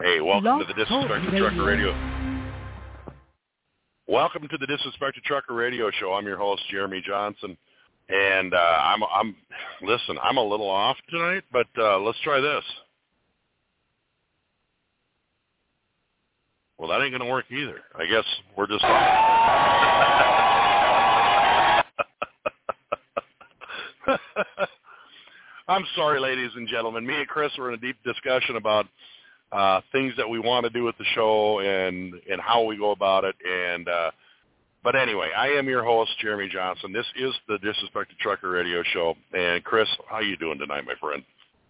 Hey, welcome to the Disrespected Trucker Radio. Welcome to the Disrespected Trucker Radio Show. I'm your host, Jeremy Johnson, and I'm a little off tonight, but let's try this. Well, that ain't going to work either. I guess we're just I'm sorry, ladies and gentlemen. Me and Chris were in a deep discussion about things that we want to do with the show and how we go about it. But anyway, I am your host, Jeremy Johnson. This is the Disrespected Trucker Radio Show. And Chris, how you doing tonight, my friend?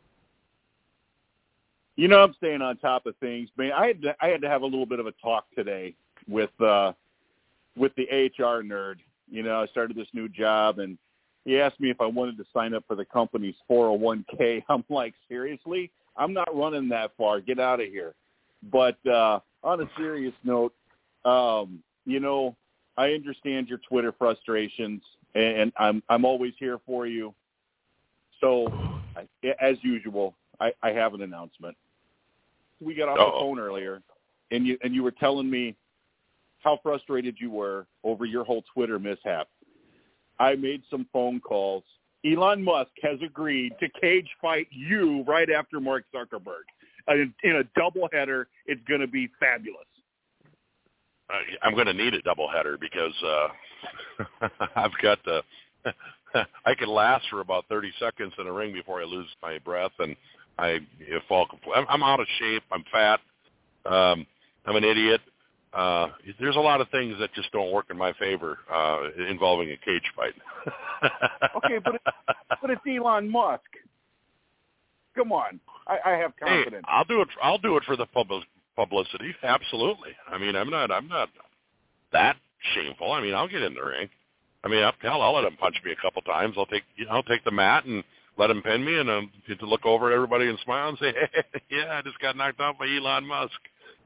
You know, I'm staying on top of things, man. I had to have a little bit of a talk today with the HR nerd. You know, I started this new job, and he asked me if I wanted to sign up for the company's 401k. I'm like, seriously? I'm not running that far. Get out of here. But on a serious note, you know, I understand your Twitter frustrations, and I'm always here for you. So, as usual, I have an announcement. We got off the phone earlier, and you were telling me how frustrated you were over your whole Twitter mishap. I made some phone calls. Elon Musk has agreed to cage fight you right after Mark Zuckerberg. In a doubleheader, it's going to be fabulous. I'm going to need a doubleheader because I've got I can last for about 30 seconds in a ring before I lose my breath and I fall completely. I'm out of shape. I'm fat. I'm an idiot. There's a lot of things that just don't work in my favor involving a cage fight. Okay, but it's Elon Musk. Come on, I have confidence. Hey, I'll do it for the publicity. Absolutely. I mean, I'm not that shameful. I mean, I'll get in the ring. I mean, I'll let him punch me a couple times. I'll take the mat and let him pin me, and get to look over at everybody and smile and say, "Hey, yeah, I just got knocked out by Elon Musk."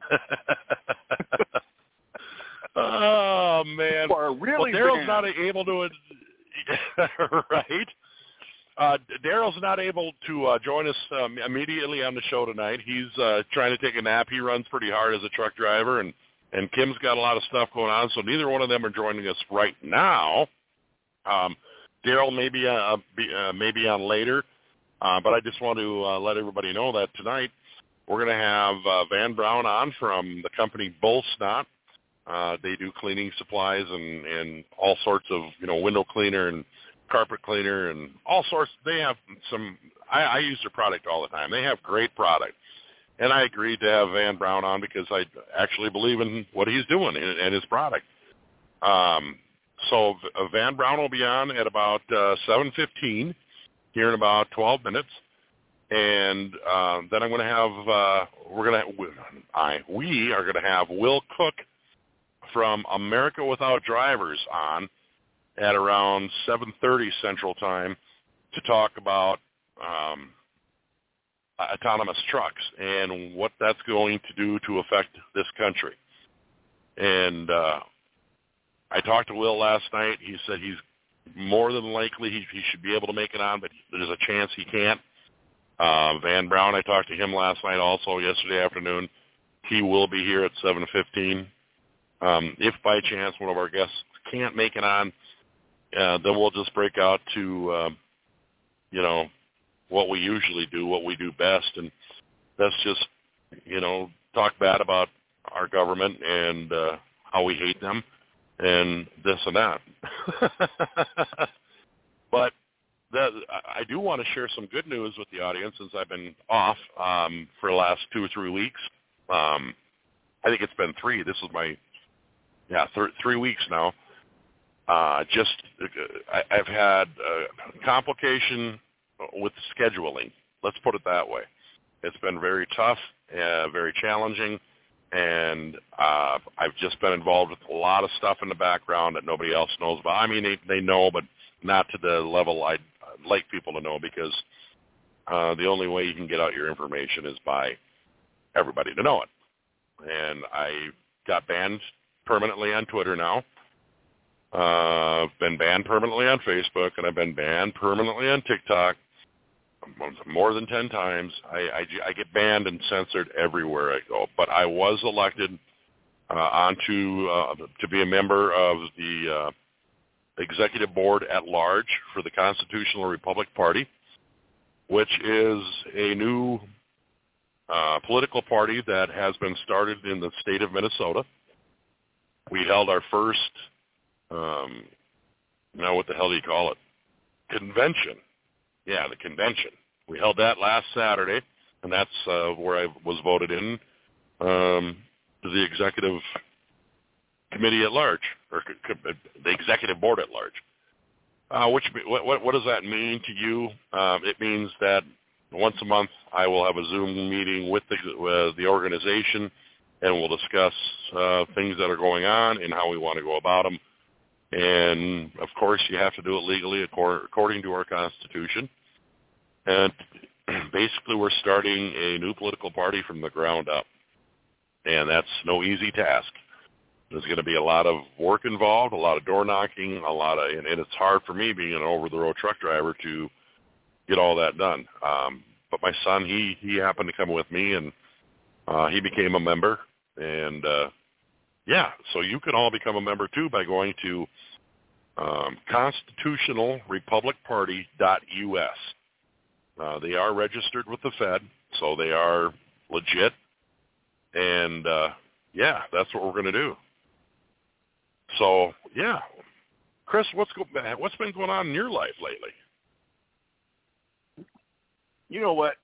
Oh man! Really Daryl's not able to. Right. Daryl's not able to join us immediately on the show tonight. He's trying to take a nap. He runs pretty hard as a truck driver, and Kim's got a lot of stuff going on, so neither one of them are joining us right now. Daryl may be on later, but I just want to let everybody know that tonight we're going to have Van Brown on from the company Bull Snot. They do cleaning supplies and all sorts of, window cleaner and carpet cleaner and all sorts. They have some, I use their product all the time. They have great product. And I agreed to have Van Brown on because I actually believe in what he's doing and his product. So Van Brown will be on at about 7:15 here in about 12 minutes. And then I'm going to have, we are going to have Will Cook from America Without Drivers on at around 7:30 Central Time to talk about autonomous trucks and what that's going to do to affect this country. And I talked to Will last night. He said he's more than likely he should be able to make it on, but there's a chance he can't. Van Brown, I talked to him last night also yesterday afternoon. He will be here at 7:15. If by chance one of our guests can't make it on, then we'll just break out to, what we usually do, what we do best, and that's just, talk bad about our government and how we hate them and this and that. But I do want to share some good news with the audience since I've been off for the last 2 or 3 weeks. I think it's been 3. This is my 3 weeks now. I've had complication with scheduling. Let's put it that way. It's been very tough, very challenging, and I've just been involved with a lot of stuff in the background that nobody else knows about. I mean, they know, but not to the level I'd like people to know, because the only way you can get out your information is by everybody to know it. And I got banned permanently on Twitter now. I've been banned permanently on Facebook, and I've been banned permanently on TikTok more than 10 times. I get banned and censored everywhere I go. But I was elected to be a member of the executive board at large for the Constitutional Republic Party, which is a new political party that has been started in the state of Minnesota. We held our first, now what the hell do you call it? Convention. Yeah, the convention. We held that last Saturday, and that's where I was voted in to the executive committee at large, or the executive board at large. What does that mean to you? It means that once a month I will have a Zoom meeting with the organization, and we'll discuss things that are going on and how we want to go about them. And, of course, you have to do it legally according to our Constitution. And basically we're starting a new political party from the ground up, and that's no easy task. There's going to be a lot of work involved, a lot of door knocking, and it's hard for me being an over-the-road truck driver to get all that done. But my son, he happened to come with me, and he became a member. And, so you can all become a member, too, by going to constitutionalrepublicparty.us. They are registered with the Fed, so they are legit. And, that's what we're going to do. So, Chris, what's been going on in your life lately? You know what?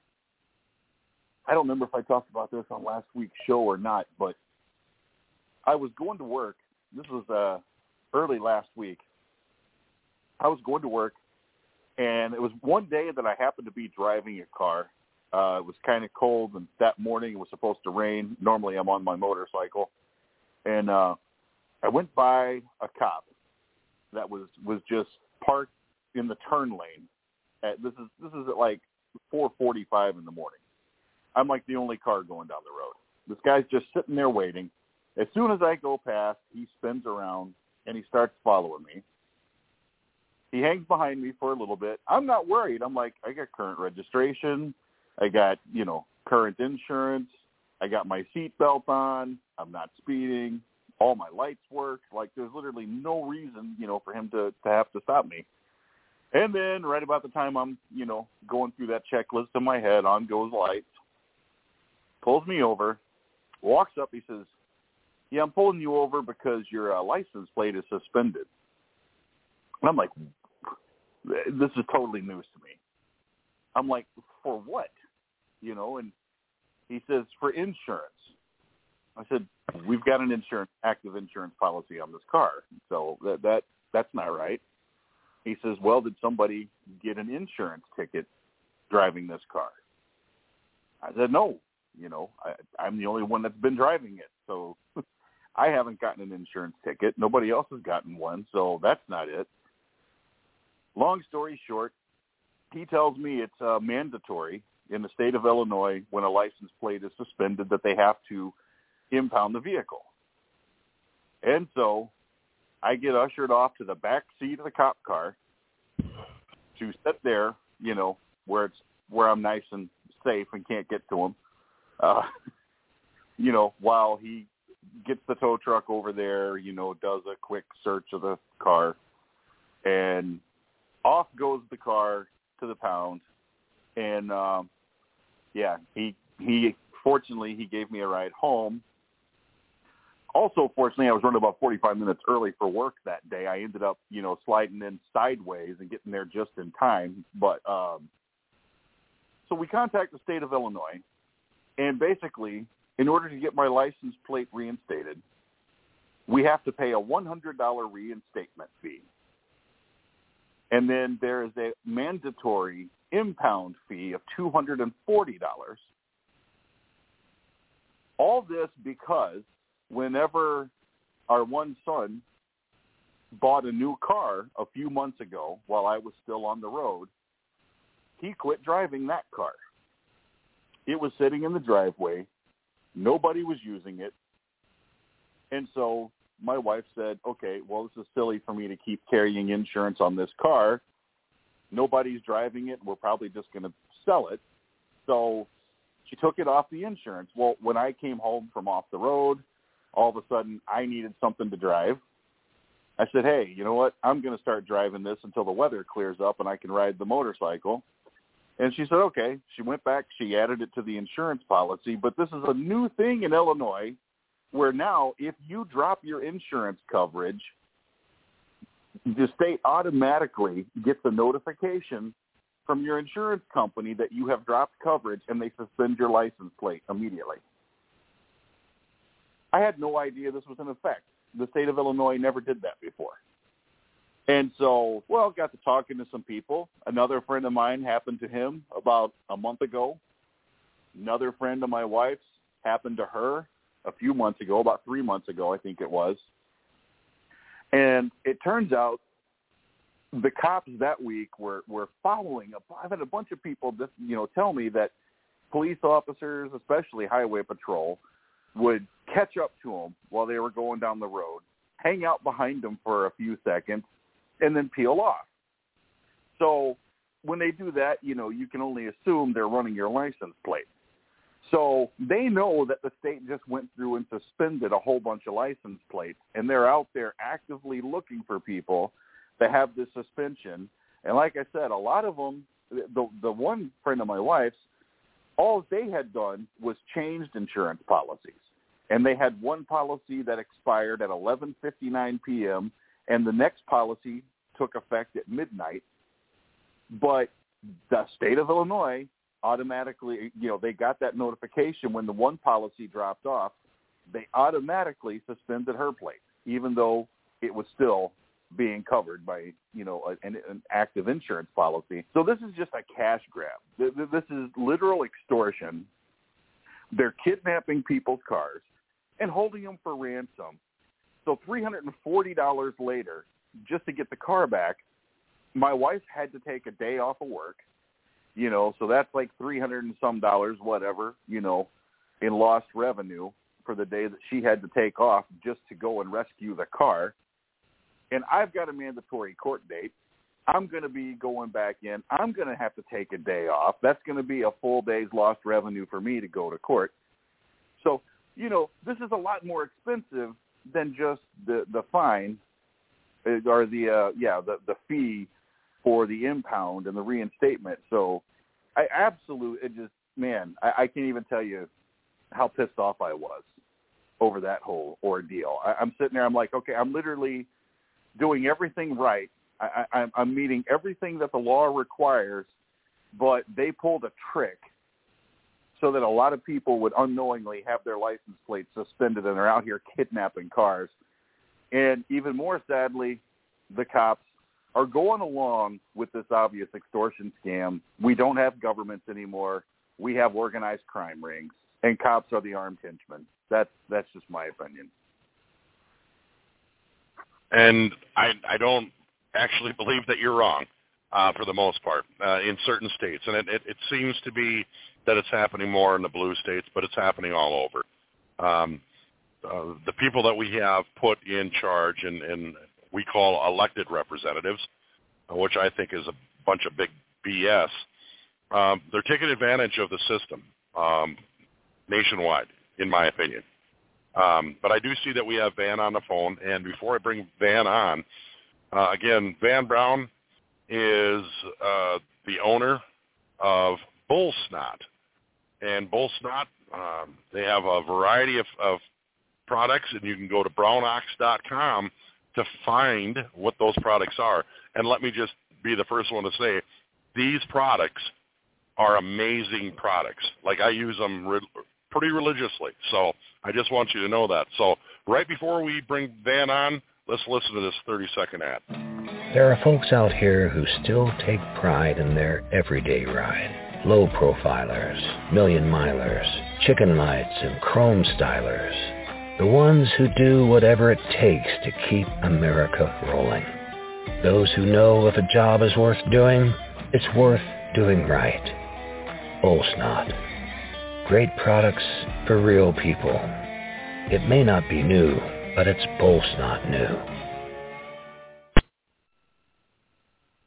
I don't remember if I talked about this on last week's show or not, but I was going to work. This was early last week. I was going to work, and it was one day that I happened to be driving a car. It was kind of cold, and that morning it was supposed to rain. Normally I'm on my motorcycle. And I went by a cop that was just parked in the turn lane. This is at like 4:45 in the morning. I'm like the only car going down the road. This guy's just sitting there waiting. As soon as I go past, he spins around, and he starts following me. He hangs behind me for a little bit. I'm not worried. I'm like, I got current registration. I got, current insurance. I got my seatbelt on. I'm not speeding. All my lights work. Like, there's literally no reason, for him to have to stop me. And then right about the time I'm, going through that checklist in my head, on goes lights, pulls me over, walks up. He says, "Yeah, I'm pulling you over because your license plate is suspended." And I'm like, this is totally news to me. I'm like, for what? And he says, for insurance. I said, we've got an active insurance policy on this car. So that's not right. He says, well, did somebody get an insurance ticket driving this car? I said, no. I'm the only one that's been driving it. So I haven't gotten an insurance ticket. Nobody else has gotten one. So that's not it. Long story short, he tells me it's mandatory in the state of Illinois when a license plate is suspended that they have to impound the vehicle. And so I get ushered off to the back seat of the cop car to sit there, where I'm nice and safe and can't get to him, while he gets the tow truck over there, does a quick search of the car, and off goes the car to the pound. And, he fortunately, he gave me a ride home. Also, fortunately, I was running about 45 minutes early for work that day. I ended up, sliding in sideways and getting there just in time. But so we contact the state of Illinois, and basically, in order to get my license plate reinstated, we have to pay a $100 reinstatement fee. And then there is a mandatory impound fee of $240. All this because whenever our one son bought a new car a few months ago while I was still on the road, he quit driving that car. It was sitting in the driveway. Nobody was using it. And so my wife said, okay, well, this is silly for me to keep carrying insurance on this car. Nobody's driving it. We're probably just going to sell it. So she took it off the insurance. Well, when I came home from off the road, all of a sudden I needed something to drive. I said, hey, you know what? I'm going to start driving this until the weather clears up and I can ride the motorcycle. And she said, okay. She went back. She added it to the insurance policy. But this is a new thing in Illinois where now if you drop your insurance coverage, the state automatically gets a notification from your insurance company that you have dropped coverage, and they suspend your license plate immediately. I had no idea this was in effect. The state of Illinois never did that before. And so, got to talking to some people. Another friend of mine happened to him about a month ago. Another friend of my wife's happened to her a few months ago, about 3 months ago, I think it was. And it turns out the cops that week were following up. I've had a bunch of people just, tell me that police officers, especially highway patrol, would catch up to them while they were going down the road, hang out behind them for a few seconds, and then peel off. So when they do that, you can only assume they're running your license plate. So they know that the state just went through and suspended a whole bunch of license plates, and they're out there actively looking for people that have this suspension. And like I said, a lot of them, the one friend of my wife's, all they had done was changed insurance policies. And they had one policy that expired at 11:59 p.m., and the next policy took effect at midnight. But the state of Illinois automatically, they got that notification when the one policy dropped off. They automatically suspended her plate, even though it was still being covered by, an active insurance policy. So this is just a cash grab. This is literal extortion. They're kidnapping people's cars and holding them for ransom. So $340 later, just to get the car back, my wife had to take a day off of work. So that's like $300 and some dollars, whatever, in lost revenue for the day that she had to take off just to go and rescue the car. And I've got a mandatory court date. I'm going to be going back in. I'm going to have to take a day off. That's going to be a full day's lost revenue for me to go to court. So, this is a lot more expensive than just the fine or the fee for the impound and the reinstatement. So I can't even tell you how pissed off I was over that whole ordeal. I'm sitting there, I'm like, okay, I'm literally doing everything right. I'm meeting everything that the law requires, but they pulled a trick so that a lot of people would unknowingly have their license plates suspended and are out here kidnapping cars. And even more sadly, the cops are going along with this obvious extortion scam. We don't have governments anymore. We have organized crime rings, and cops are the armed henchmen. That's just my opinion. And I don't actually believe that you're wrong for the most part in certain states. And it seems to be that it's happening more in the blue states, but it's happening all over. The people that we have put in charge and we call elected representatives, which I think is a bunch of big BS, they're taking advantage of the system nationwide, in my opinion. But I do see that we have Van on the phone, and before I bring Van on, again, Van Brown is the owner of Bull Snot. And Bull Snot, they have a variety of products, and you can go to brownox.com to find what those products are. And let me just be the first one to say, these products are amazing products. Like, I use them pretty religiously. So I just want you to know that. So right before we bring Van on, let's listen to this 30-second ad. There are folks out here who still take pride in their everyday ride. Low profilers, million milers, chicken lights, and chrome stylers. The ones who do whatever it takes to keep America rolling. Those who know if a job is worth doing, it's worth doing right. Bull Snot. Great products for real people. It may not be new, but it's Bull Snot new.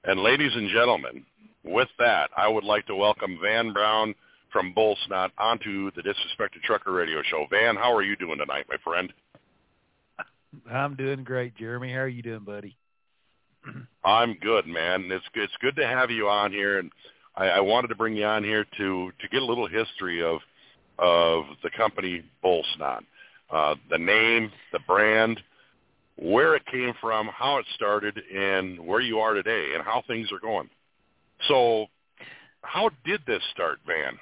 And ladies and gentlemen, with that, I would like to welcome Van Brown from Bull Snot onto the Disrespected Trucker Radio Show. Van, how are you doing tonight, my friend? I'm doing great, Jeremy. How are you doing, buddy? I'm good, man. It's good to have you on here, and I wanted to bring you on here to get a little history of the company Bull Snot, the name, the brand, where it came from, how it started, and where you are today, and how things are going. So, how did this start, Van?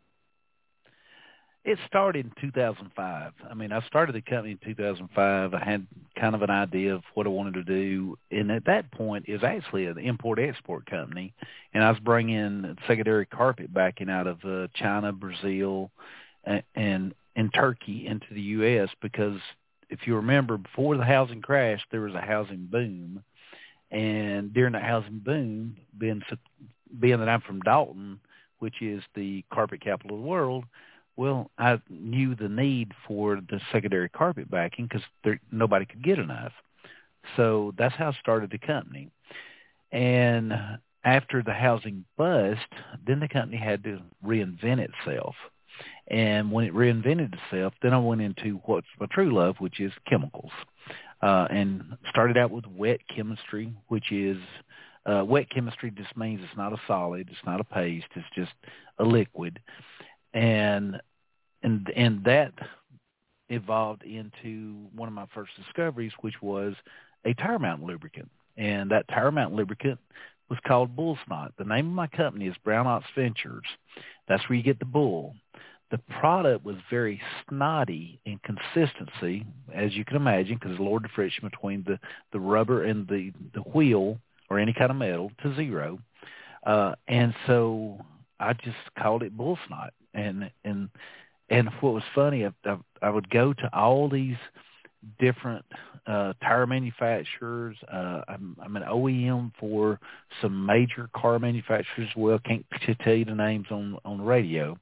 It started in 2005. I mean, I started the company in 2005. I had kind of an idea of what I wanted to do, and at that point, it was actually an import-export company, and I was bringing secondary carpet backing out of China, Brazil, and Turkey into the U.S. because if you remember, before the housing crash, there was a housing boom, and during the housing boom, being that I'm from Dalton, which is the carpet capital of the world, well, I knew the need for the secondary carpet backing because nobody could get enough. So that's how I started the company. And after the housing bust, then the company had to reinvent itself. And when it reinvented itself, then I went into what's my true love, which is chemicals. And started out with wet chemistry, which is wet chemistry just means it's not a solid, it's not a paste, it's just a liquid. And that evolved into one of my first discoveries, which was a tire mount lubricant. And that tire mount lubricant was called Bull Snot. The name of my company is Brown Ox Ventures. That's where you get the bull. The product was very snotty in consistency, as you can imagine, because it lowered the friction between the rubber and the wheel or any kind of metal to zero. And so I just called it Bull Snot. And what was funny, I would go to all these different tire manufacturers. I'm an OEM for some major car manufacturers. Well, can't tell you the names on the radio.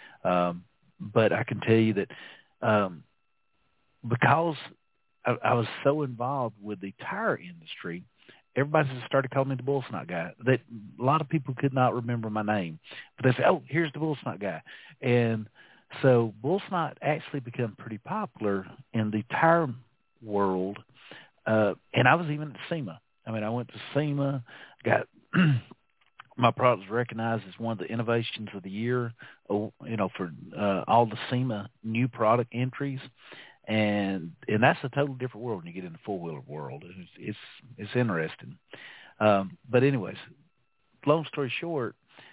But I can tell you that because I was so involved with the tire industry, everybody just started calling me the Bull Snot guy. That a lot of people could not remember my name, but they say, "Oh, here's the Bull Snot guy." And so Bull Snot actually became pretty popular in the tire world, and I was even at SEMA. I mean, I went to SEMA, got my product was recognized as one of the innovations of the year, for all the SEMA new product entries, and that's a totally different world when you get in the four-wheeler world. It's interesting. But anyways, long story short,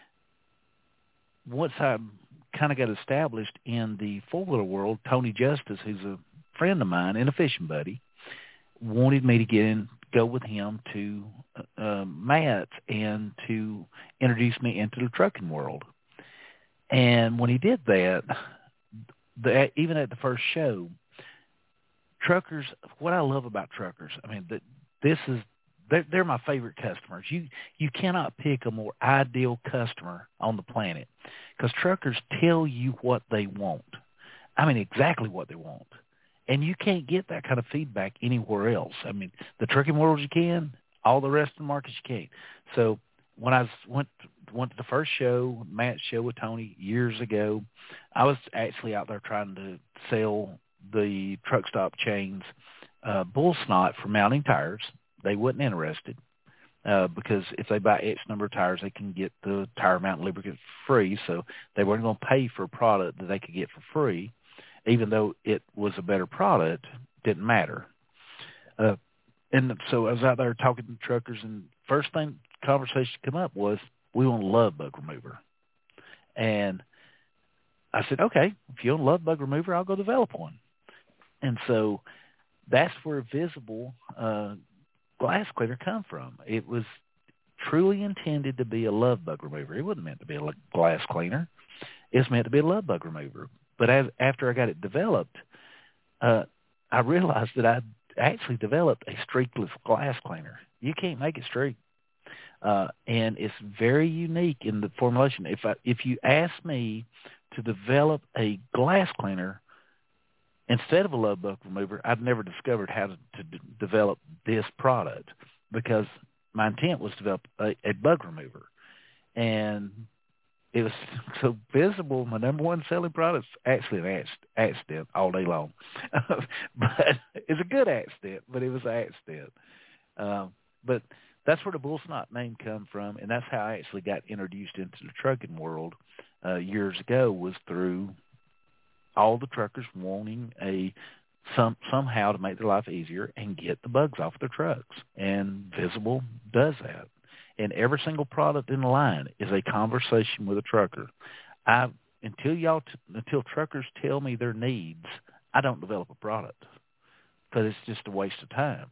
once I kind of got established in the four-wheeler world, Tony Justice, who's a friend of mine and a fishing buddy, wanted me to go with him to Matt and to introduce me into the trucking world. And when he did that, even at the first show, truckers, what I love about truckers, I mean, they're my favorite customers. You cannot pick a more ideal customer on the planet because truckers tell you what they want. I mean, exactly what they want. And you can't get that kind of feedback anywhere else. I mean, the trucking world you can, all the rest of the markets you can't. So when I went to the first show, Matt's show with Tony years ago, I was actually out there trying to sell the truck stop chains Bull Snot for mounting tires. They wasn't interested because if they buy X number of tires, they can get the tire mount lubricant for free. So they weren't going to pay for a product that they could get for free. Even though it was a better product, didn't matter. And so I was out there talking to truckers, and first thing conversation come up was, we want a love bug remover. And I said, okay, if you want a love bug remover, I'll go develop one. And so that's where Visible glass cleaner come from. It was truly intended to be a love bug remover. It wasn't meant to be a glass cleaner. It was meant to be a love bug remover. But after I got it developed, I realized that I'd actually developed a streakless glass cleaner. You can't make it streak. And it's very unique in the formulation. If you ask me to develop a glass cleaner instead of a love bug remover, I've never discovered how to develop this product because my intent was to develop a bug remover. And it was so Visible, my number one selling product, is actually an accident all day long. But it's a good accident, but it was an accident. But that's where the Bull Snot name come from, and that's how I actually got introduced into the trucking world years ago, was through all the truckers wanting somehow to make their life easier and get the bugs off their trucks. And Visible does that. And every single product in the line is a conversation with a trucker. Until truckers tell me their needs, I don't develop a product because it's just a waste of time.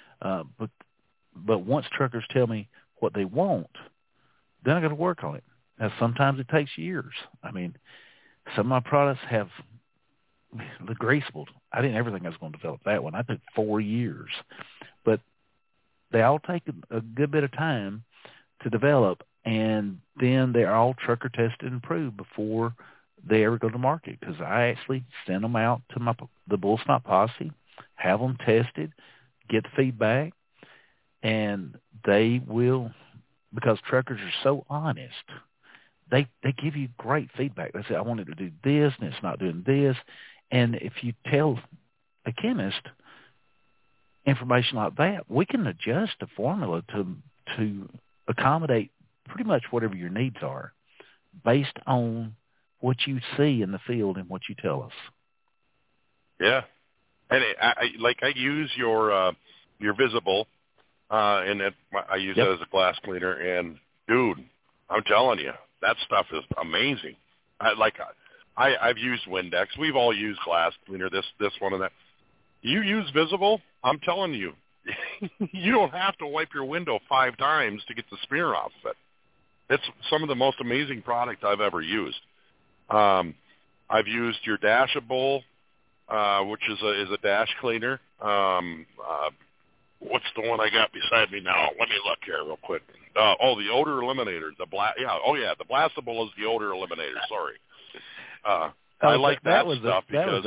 But once truckers tell me what they want, then I got to work on it. Now, sometimes it takes years. I mean, some of my products have the Greaseable. I didn't ever think I was going to develop that one. I took 4 years. But they all take a good bit of time to develop, and then they're all trucker tested and approved before they ever go to market, because I actually send them out to the Bull Snot Posse, have them tested, get the feedback, and they will, because truckers are so honest, they give you great feedback. They say, I wanted to do this, and it's not doing this. And if you tell a chemist information like that, we can adjust the formula to accommodate pretty much whatever your needs are based on what you see in the field and what you tell us. Yeah. And I use your Visible, and I use it as a glass cleaner. And, dude, I'm telling you, that stuff is amazing. I've used Windex. We've all used glass cleaner, this one and that. You use Visible, I'm telling you, you don't have to wipe your window 5 times to get the smear off of it. It's some of the most amazing product I've ever used. I've used your Dashable, which is a dash cleaner. What's the one I got beside me now? Let me look here real quick. The odor eliminator. The Blastable is the odor eliminator. Sorry. I like that stuff because.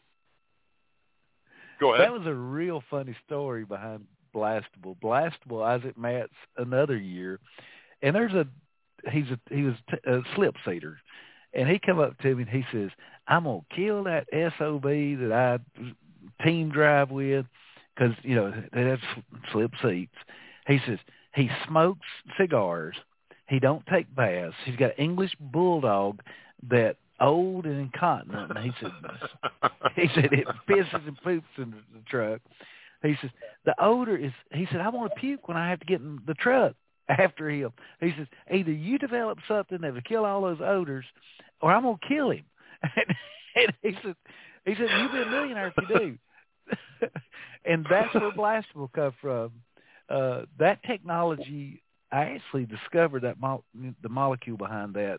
Go ahead. That was a real funny story behind Blastable. Blastable, Isaac Matz, another year, and he was a slip seater, and he come up to me and he says, I'm gonna kill that SOB that I team drive with, because they have slip seats. He says he smokes cigars, he don't take baths, he's got an English bulldog that old and incontinent, and he said it pisses and poops in the truck. He says the odor is. He said I want to puke when I have to get in the truck after him. He says either you develop something that will kill all those odors, or I'm gonna kill him. And he said you'll be a millionaire if you do. And that's where Blastable come from. That technology, I actually discovered that the molecule behind that.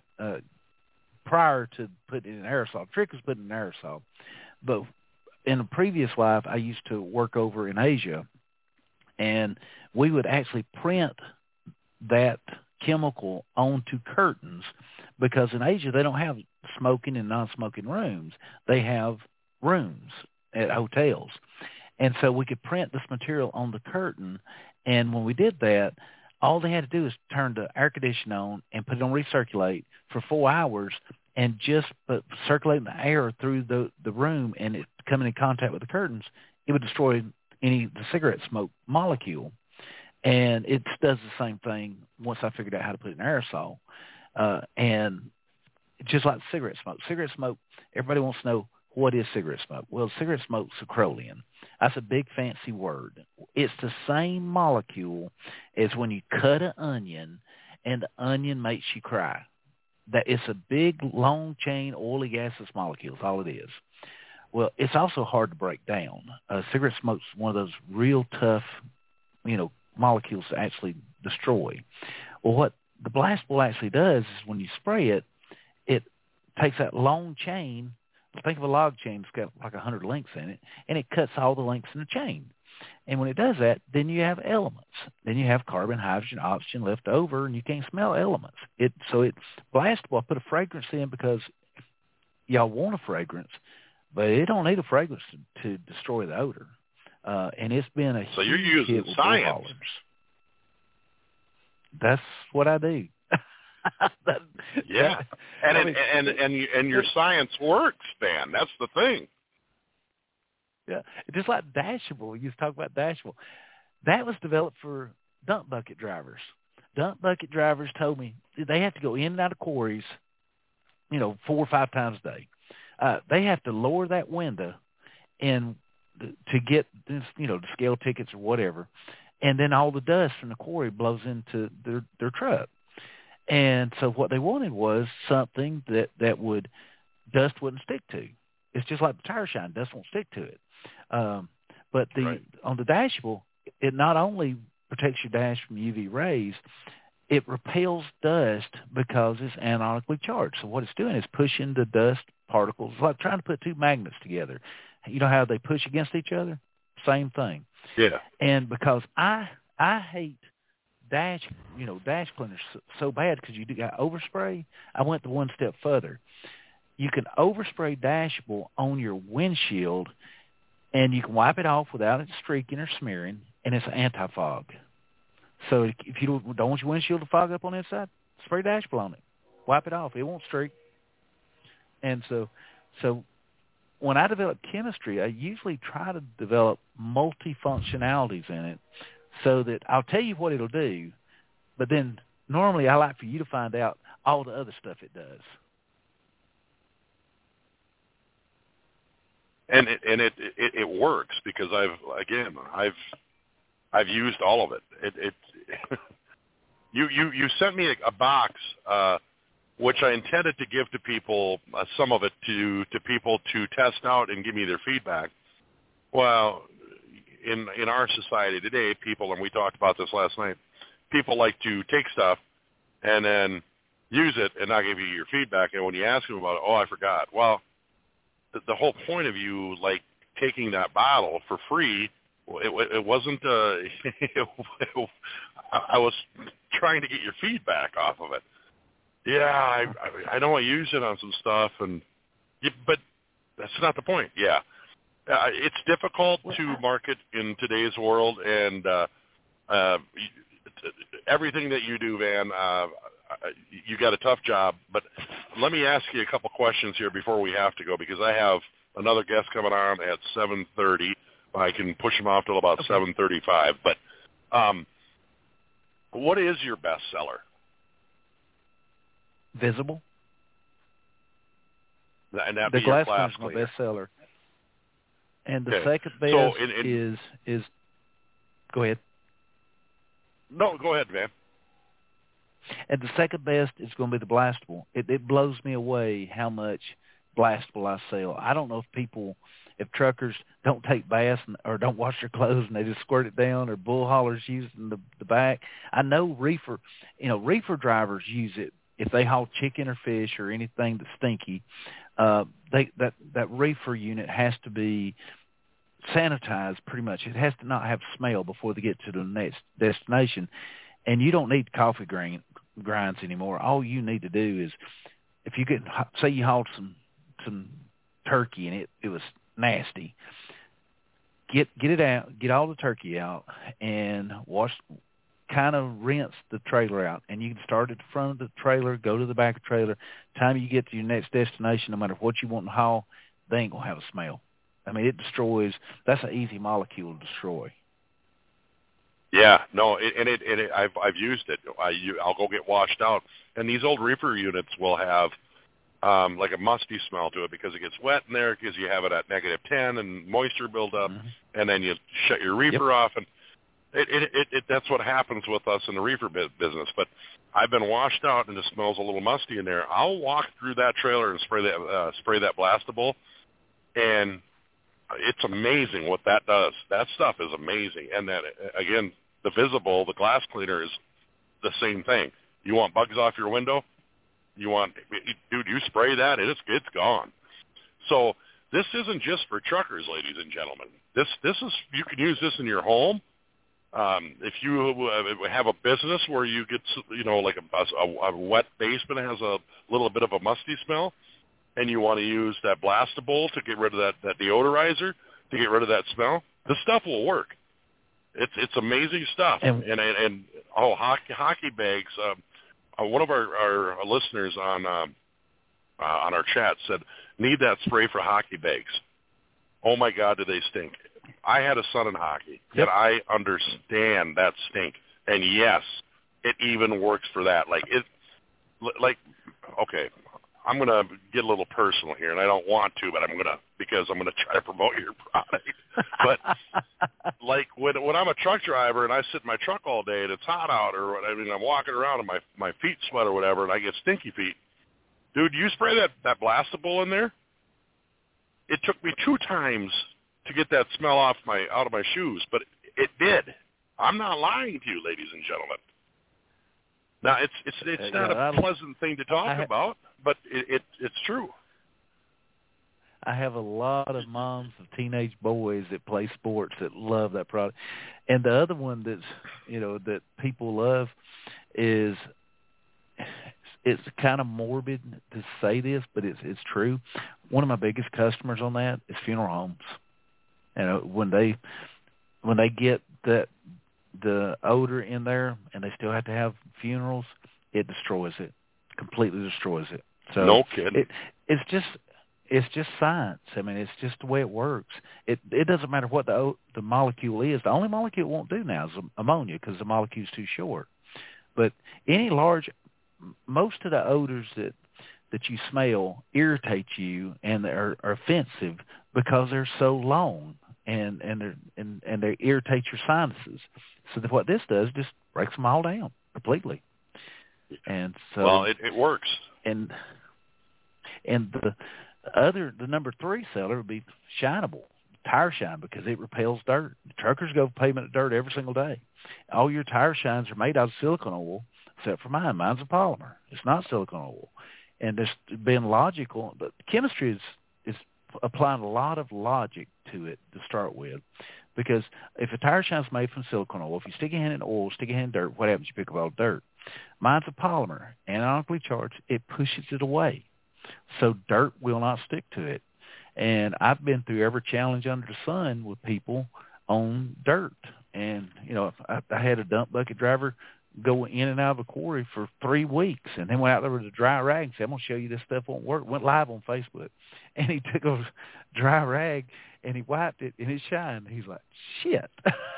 Prior to putting it in aerosol. Trick was putting it in aerosol. But in a previous life, I used to work over in Asia, and we would actually print that chemical onto curtains, because in Asia they don't have smoking and non-smoking rooms. They have rooms at hotels. And so we could print this material on the curtain, and when we did that, all they had to do is turn the air conditioning on and put it on recirculate for 4 hours, and just circulating the air through the room and it coming in contact with the curtains, it would destroy the cigarette smoke molecule. And it does the same thing once I figured out how to put it in aerosol. And just like cigarette smoke. Cigarette smoke, everybody wants to know, what is cigarette smoke? Well, cigarette smoke is acrolein. That's a big fancy word. It's the same molecule as when you cut an onion and the onion makes you cry. That it's a big, long chain, oily, gaseous molecule. That's all it is. Well, it's also hard to break down. Cigarette smoke's one of those real tough, molecules to actually destroy. Well, what the Blastable actually does is when you spray it, it takes that long chain. Think of a log chain that's got like 100 links in it, and it cuts all the links in the chain. And when it does that, then you have elements. Then you have carbon, hydrogen, oxygen left over, and you can't smell elements. So it's Blastable. I put a fragrance in because y'all want a fragrance, but it don't need a fragrance to destroy the odor. And it's been a so huge you're using hit with science. that's what I do. Yeah, and your science works, man. That's the thing. Yeah, just like Dashable. You talk about Dashable. That was developed for dump bucket drivers. Dump bucket drivers told me they have to go in and out of quarries, 4 or 5 times a day. They have to lower that window and to get this, the scale tickets or whatever, and then all the dust from the quarry blows into their truck. And so what they wanted was something that dust wouldn't stick to. It's just like the tire shine, dust won't stick to it. But on the Dashable, it not only protects your dash from UV rays, it repels dust because it's ionically charged. So what it's doing is pushing the dust particles. It's like trying to put 2 magnets together. You know how they push against each other? Same thing. Yeah. And because I hate dash cleaners so bad because you got overspray, I went the one step further. You can overspray Dashable on your windshield, and you can wipe it off without it streaking or smearing, and it's anti-fog. So if you don't want your windshield to fog up on the inside, spray Dashable on it. Wipe it off. It won't streak. And so when I develop chemistry, I usually try to develop multifunctionalities in it so that I'll tell you what it'll do, but then normally I like for you to find out all the other stuff it does. And it works because I've used all of it. You sent me a box which I intended to give to people, some of it to people to test out and give me their feedback. Well, in our society today, people, and we talked about this last night, people like to take stuff and then use it and not give you your feedback. And when you ask them about it, I forgot. Well, the whole point of you like taking that bottle for free, it wasn't. I was trying to get your feedback off of it. Yeah, I know I use it on some stuff, but that's not the point. Yeah, it's difficult to market in today's world, and everything that you do, Van, you got a tough job. But let me ask you a couple questions here before we have to go, because I have another guest coming on at 7:30. I can push him off till about 7:35. But what is your best seller? Visible. And that'd the be your glass cleaner. My best seller. And the Okay. second best So is go ahead. No, go ahead, Van. And the second best is going to be the Blastable. It blows me away how much Blastable I sell. I don't know if truckers don't take baths or don't wash their clothes and they just squirt it down, or bull haulers using the back. I know reefer drivers use it if they haul chicken or fish or anything that's stinky. That reefer unit has to be sanitized pretty much. It has to not have smell before they get to the next destination. And you don't need coffee grinds anymore. All you need to do is, if you say you hauled some turkey and it was nasty, get it out, get all the turkey out, and kind of rinse the trailer out. And you can start at the front of the trailer, go to the back of the trailer. Time you get to your next destination, no matter what you want to haul, they ain't gonna have a smell. I mean, it destroys. That's an easy molecule to destroy. Yeah, no, I've used it. I'll go get washed out, and these old reefer units will have like a musty smell to it because it gets wet in there, because you have it at -10 and moisture buildup, and then you shut your reefer off, and that's what happens with us in the reefer business. But I've been washed out and it smells a little musty in there. I'll walk through that trailer and spray that Blastable, and it's amazing what that does. That stuff is amazing. And that, again, the Visible, the glass cleaner, is the same thing. You want bugs off your window? Dude, you spray that, it's gone. So this isn't just for truckers, ladies and gentlemen. This is, you can use this in your home. If you have a business where you get, like a wet basement has a little bit of a musty smell, and you want to use that Blastable to get rid of that deodorizer, to get rid of that smell, this stuff will work. It's amazing stuff. And hockey bags. One of our listeners on our chat said, need that spray for hockey bags. Oh my God, do they stink? I had a son in hockey, and I understand that stink. And yes, it even works for that. Okay, I'm going to get a little personal here, and I don't want to, but because I'm going to try to promote your product. But like when I'm a truck driver and I sit in my truck all day and it's hot out, or I'm walking around and my feet sweat or whatever, and I get stinky feet, dude, you spray that Blastable in there? It took me 2 times to get that smell out of my shoes, but it did. I'm not lying to you, ladies and gentlemen. Now it's not a pleasant thing to talk about, but it's true. I have a lot of moms of teenage boys that play sports that love that product, and the other one that people love is, it's kind of morbid to say this, but it's true. One of my biggest customers on that is funeral homes. When they get the odor in there and they still have to have funerals, it destroys it, completely destroys it. So no kidding. It's just science. I mean, it's just the way it works. It doesn't matter what the molecule is. The only molecule it won't do now is ammonia, because the molecule's too short. But most of the odors that you smell irritate you and are offensive because they're so long and they irritate your sinuses. So what this does just breaks them all down completely. And so it works. And the number 3 seller would be Shineable, tire shine, because it repels dirt. Truckers go pavement dirt every single day. All your tire shines are made out of silicone oil, except for mine. Mine's a polymer. It's not silicone oil. And there's been logical, but chemistry is applying a lot of logic to it to start with. Because if a tire shine's made from silicone oil, if you stick your hand in oil, stick your hand in dirt, what happens? You pick up all the dirt. Mine's a polymer, anironically charged. It pushes it away. So dirt will not stick to it. And I've been through every challenge under the sun with people on dirt. And, I had a dump bucket driver go in and out of a quarry for 3 weeks, and then went out there with a dry rag and said, I'm going to show you this stuff won't work. Went live on Facebook. And he took a dry rag and he wiped it and it shined. He's like, shit.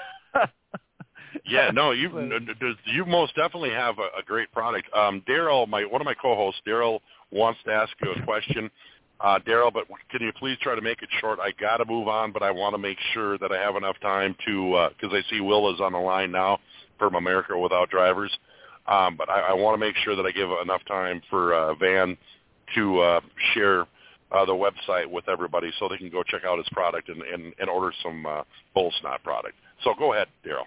Yeah, no, you most definitely have a great product. Daryl, one of my co-hosts, Daryl, wants to ask you a question. Daryl, but can you please try to make it short? I got to move on, but I want to make sure that I have enough time to, because I see Will is on the line now from America Without Drivers. But I want to make sure that I give enough time for Van to share the website with everybody so they can go check out his product and order some bull snot product. So go ahead, Daryl.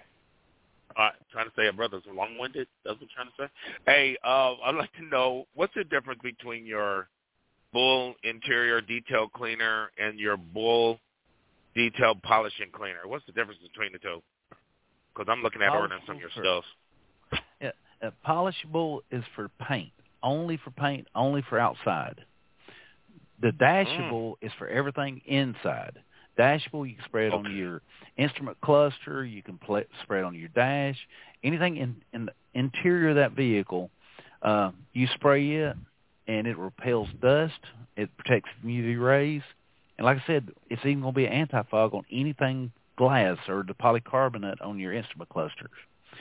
Trying to say a brother's long-winded. That's what I'm trying to say. Hey, I'd like to know, what's the difference between your Bull interior detail cleaner and your Bull detail polishing cleaner? What's the difference between the two? Because I'm looking at ordering some of your stuff. Yeah, polishable is for paint, only for outside. The dashable is for everything inside. Dashable, you can spray it on your instrument cluster. You can spray it on your dash. Anything in the interior of that vehicle, you spray it, and it repels dust. It protects from UV rays. And like I said, it's even going to be an anti-fog on anything glass or the polycarbonate on your instrument clusters.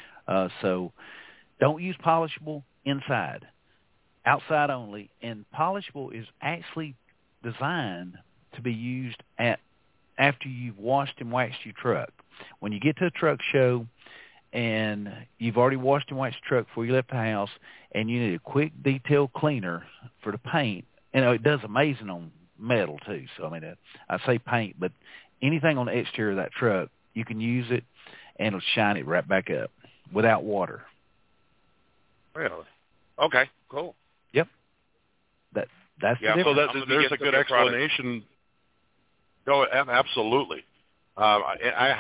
So don't use polishable inside, outside only. And polishable is actually designed to be used after you've washed and waxed your truck. When you get to a truck show and you've already washed and waxed your truck before you left the house and you need a quick detail cleaner for the paint, it does amazing on metal too. So, I say paint, but anything on the exterior of that truck, you can use it and it'll shine it right back up without water. Really? Okay, cool. Yep. That's the difference. So there's a good explanation. No, absolutely. I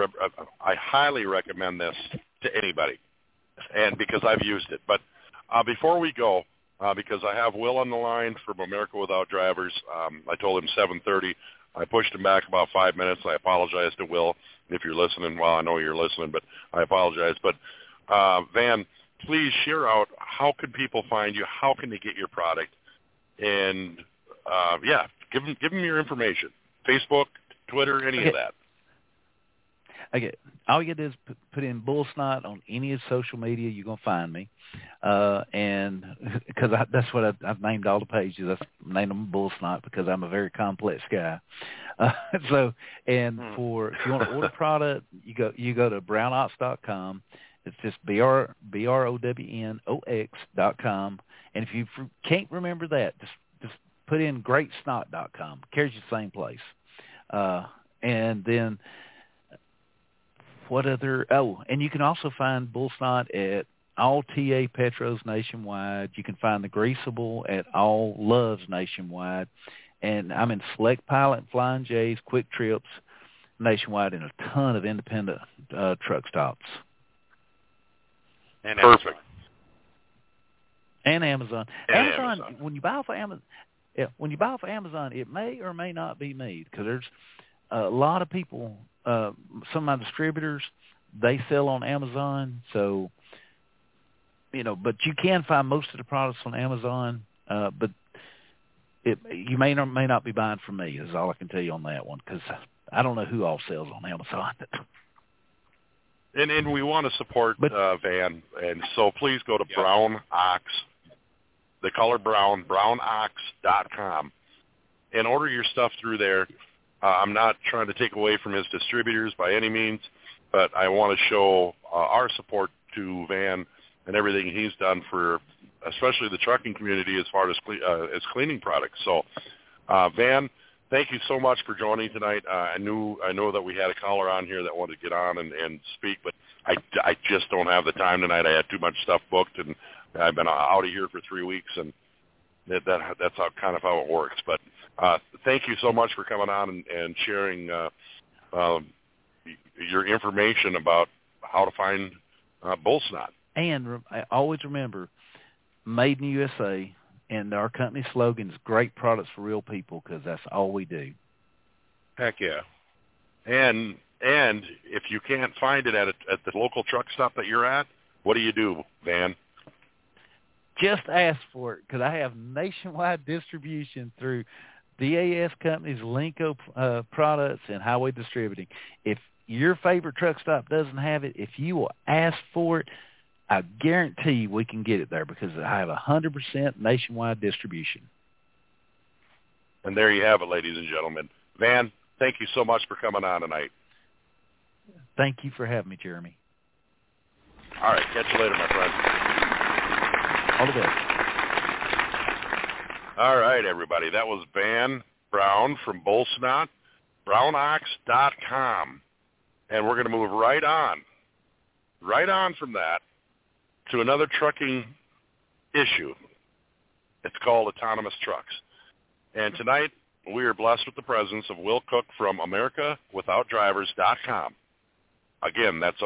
highly recommend this to anybody, and because I've used it. But before we go, because I have Will on the line from America Without Drivers, I told him 7:30. I pushed him back about 5 minutes. I apologize to Will if you're listening. Well, I know you're listening, but I apologize. But, Van, please share out how can people find you, how can they get your product, and, give them your information, Facebook, Twitter, any of that. Okay. All you got to do is put in Bull Snot on any of social media. You're going to find me. And because that's what I've named all the pages. I've named them Bull Snot because I'm a very complex guy. If you want to order product, you go to brownox.com. It's just BROWNOX.com. And if you can't remember that, just put in greatsnot.com. Carries you the same place. And then what other? Oh, and you can also find Bull Snot at all TA Petros nationwide. You can find the Greasable at all Loves nationwide. And I'm in Select Pilot, Flying J's, Quick Trips nationwide, and a ton of independent truck stops. And perfect. And Amazon. And Amazon. When you buy off of Amazon, it may or may not be me, because there's a lot of people. Some of my distributors, they sell on Amazon, so but you can find most of the products on Amazon. But you may or may not be buying from me. Is all I can tell you on that one, because I don't know who all sells on Amazon. And we want to support Van, and so please go to Brown Ox, the color brown, brownox.com, and order your stuff through there. I'm not trying to take away from his distributors by any means, but I want to show our support to Van and everything he's done for especially the trucking community as far as cleaning products. So, Van, thank you so much for joining tonight. I know that we had a caller on here that wanted to get on and speak, but I just don't have the time tonight. I had too much stuff booked, and I've been out of here for 3 weeks, and that's how it works. But thank you so much for coming on and sharing your information about how to find Bull Snot. And I always remember, made in the USA, and our company slogan is great products for real people, because that's all we do. Heck yeah. And if you can't find it at the local truck stop that you're at, what do, Van? Just ask for it, because I have nationwide distribution through DAS companies, Linco products, and Highway Distributing. If your favorite truck stop doesn't have it, if you will ask for it, I guarantee we can get it there, because I have 100% nationwide distribution. And there you have it, ladies and gentlemen. Van, thank you so much for coming on tonight. Thank you for having me, Jeremy. All right. Catch you later, my friend. All the best. All right, everybody. That was Van Brown from Bull Snot, brownox.com. And we're going to move right on from that to another trucking issue. It's called autonomous trucks. And tonight, we are blessed with the presence of Will Cook from AmericaWithoutDrivers.com. Again, that's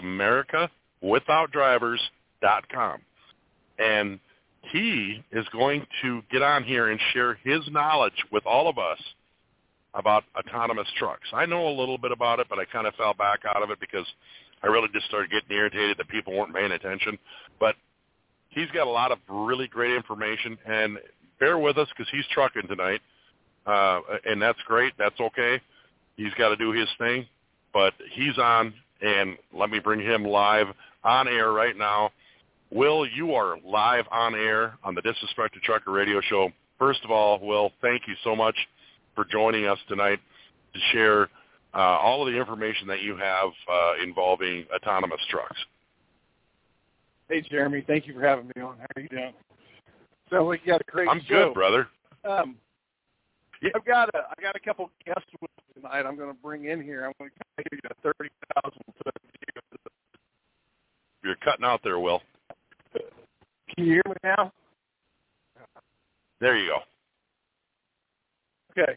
AmericaWithoutDrivers.com. And he is going to get on here and share his knowledge with all of us about autonomous trucks. I know a little bit about it, but I kind of fell back out of it because I really just started getting irritated that people weren't paying attention. But he's got a lot of really great information, and bear with us because he's trucking tonight, and that's great. That's okay. He's got to do his thing, but he's on, and let me bring him live on air right now. Will, you are live on air on the Disrespected Trucker Radio Show. First of all, Will, thank you so much for joining us tonight to share all of the information that you have involving autonomous trucks. Hey, Jeremy. Thank you for having me on. How are you doing? Sounds like you got a great I'm show. Good, brother. Yeah. I got a couple guests with me tonight I'm going to bring in here. I'm going to give you a 30,000-foot view. You're cutting out there, Will. Can you hear me now? There you go. Okay.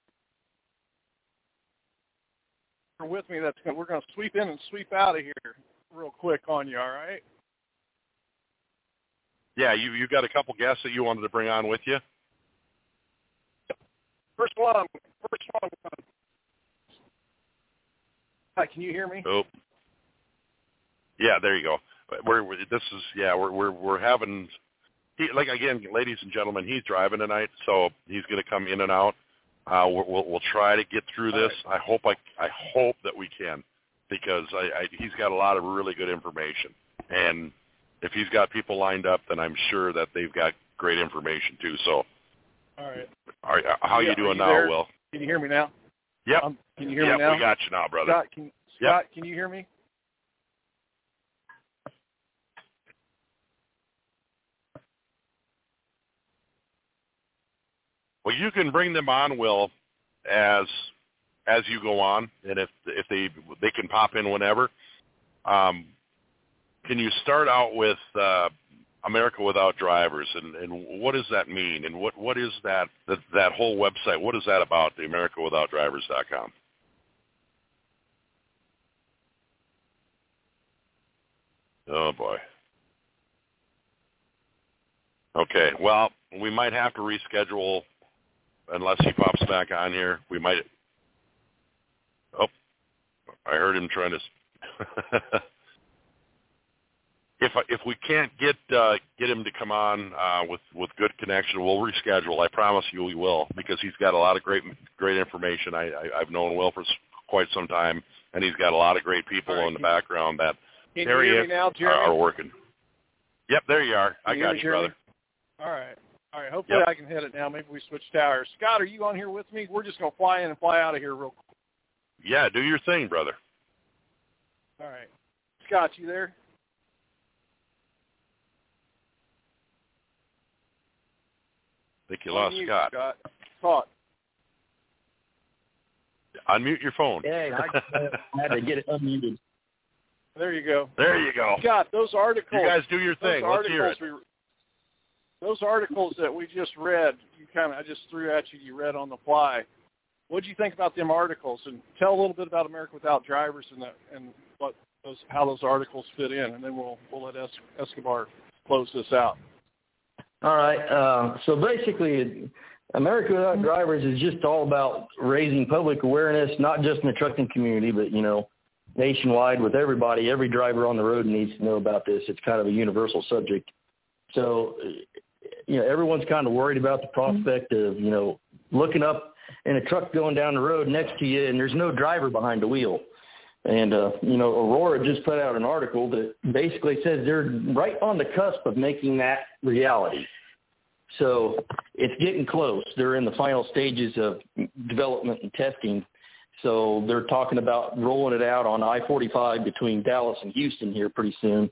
You're with me. We're going to sweep in and sweep out of here real quick on you, all right? Yeah, you got a couple guests that you wanted to bring on with you? First one I'm going to can you hear me? Oh. Yeah, there you go. We're having, again, ladies and gentlemen, he's driving tonight, so he's going to come in and out. We'll try to get through this. Right. I hope that we can, because he's got a lot of really good information, and if he's got people lined up, then I'm sure that they've got great information too. So, all right. How are you doing now, there? Will? Can you hear me now? Yep. Can you hear me now? We got you now, brother. Scott, can you hear me? Well, you can bring them on, Will, as you go on, and if they can pop in whenever. Can you start out with America Without Drivers, and what does that mean, and what is that whole website? What is that about, the AmericaWithoutDrivers.com? Oh boy. Okay, well, we might have to reschedule unless he pops back on here. We might. Oh, I heard him trying to. If we can't get him to come on with good connection, we'll reschedule. I promise you we will, because he's got a lot of great information. I've known Will for quite some time, and he's got a lot of great people in the background that are working. Yep, there you are. I got you, brother. All right. Hopefully I can hit it now. Maybe we switch towers. Scott, are you on here with me? We're just going to fly in and fly out of here real quick. Yeah, do your thing, brother. All right. Scott, you there? I think you lost Scott. Talk. Unmute your phone. Yeah, I had to get it unmuted. There you go. There you go. Scott, those articles. You guys do your thing. Let's hear it. Those articles that we just read, I just threw at you. You read on the fly. What did you think about them articles? And tell a little bit about America Without Drivers and how those articles fit in, and then we'll let Escobar close this out. All right. So basically, America Without Drivers is just all about raising public awareness, not just in the trucking community, but, nationwide with everybody. Every driver on the road needs to know about this. It's kind of a universal subject. So, everyone's kind of worried about the prospect of, looking up in a truck going down the road next to you and there's no driver behind the wheel. And, Aurora just put out an article that basically says they're right on the cusp of making that reality. So it's getting close. They're in the final stages of development and testing. So they're talking about rolling it out on I-45 between Dallas and Houston here pretty soon.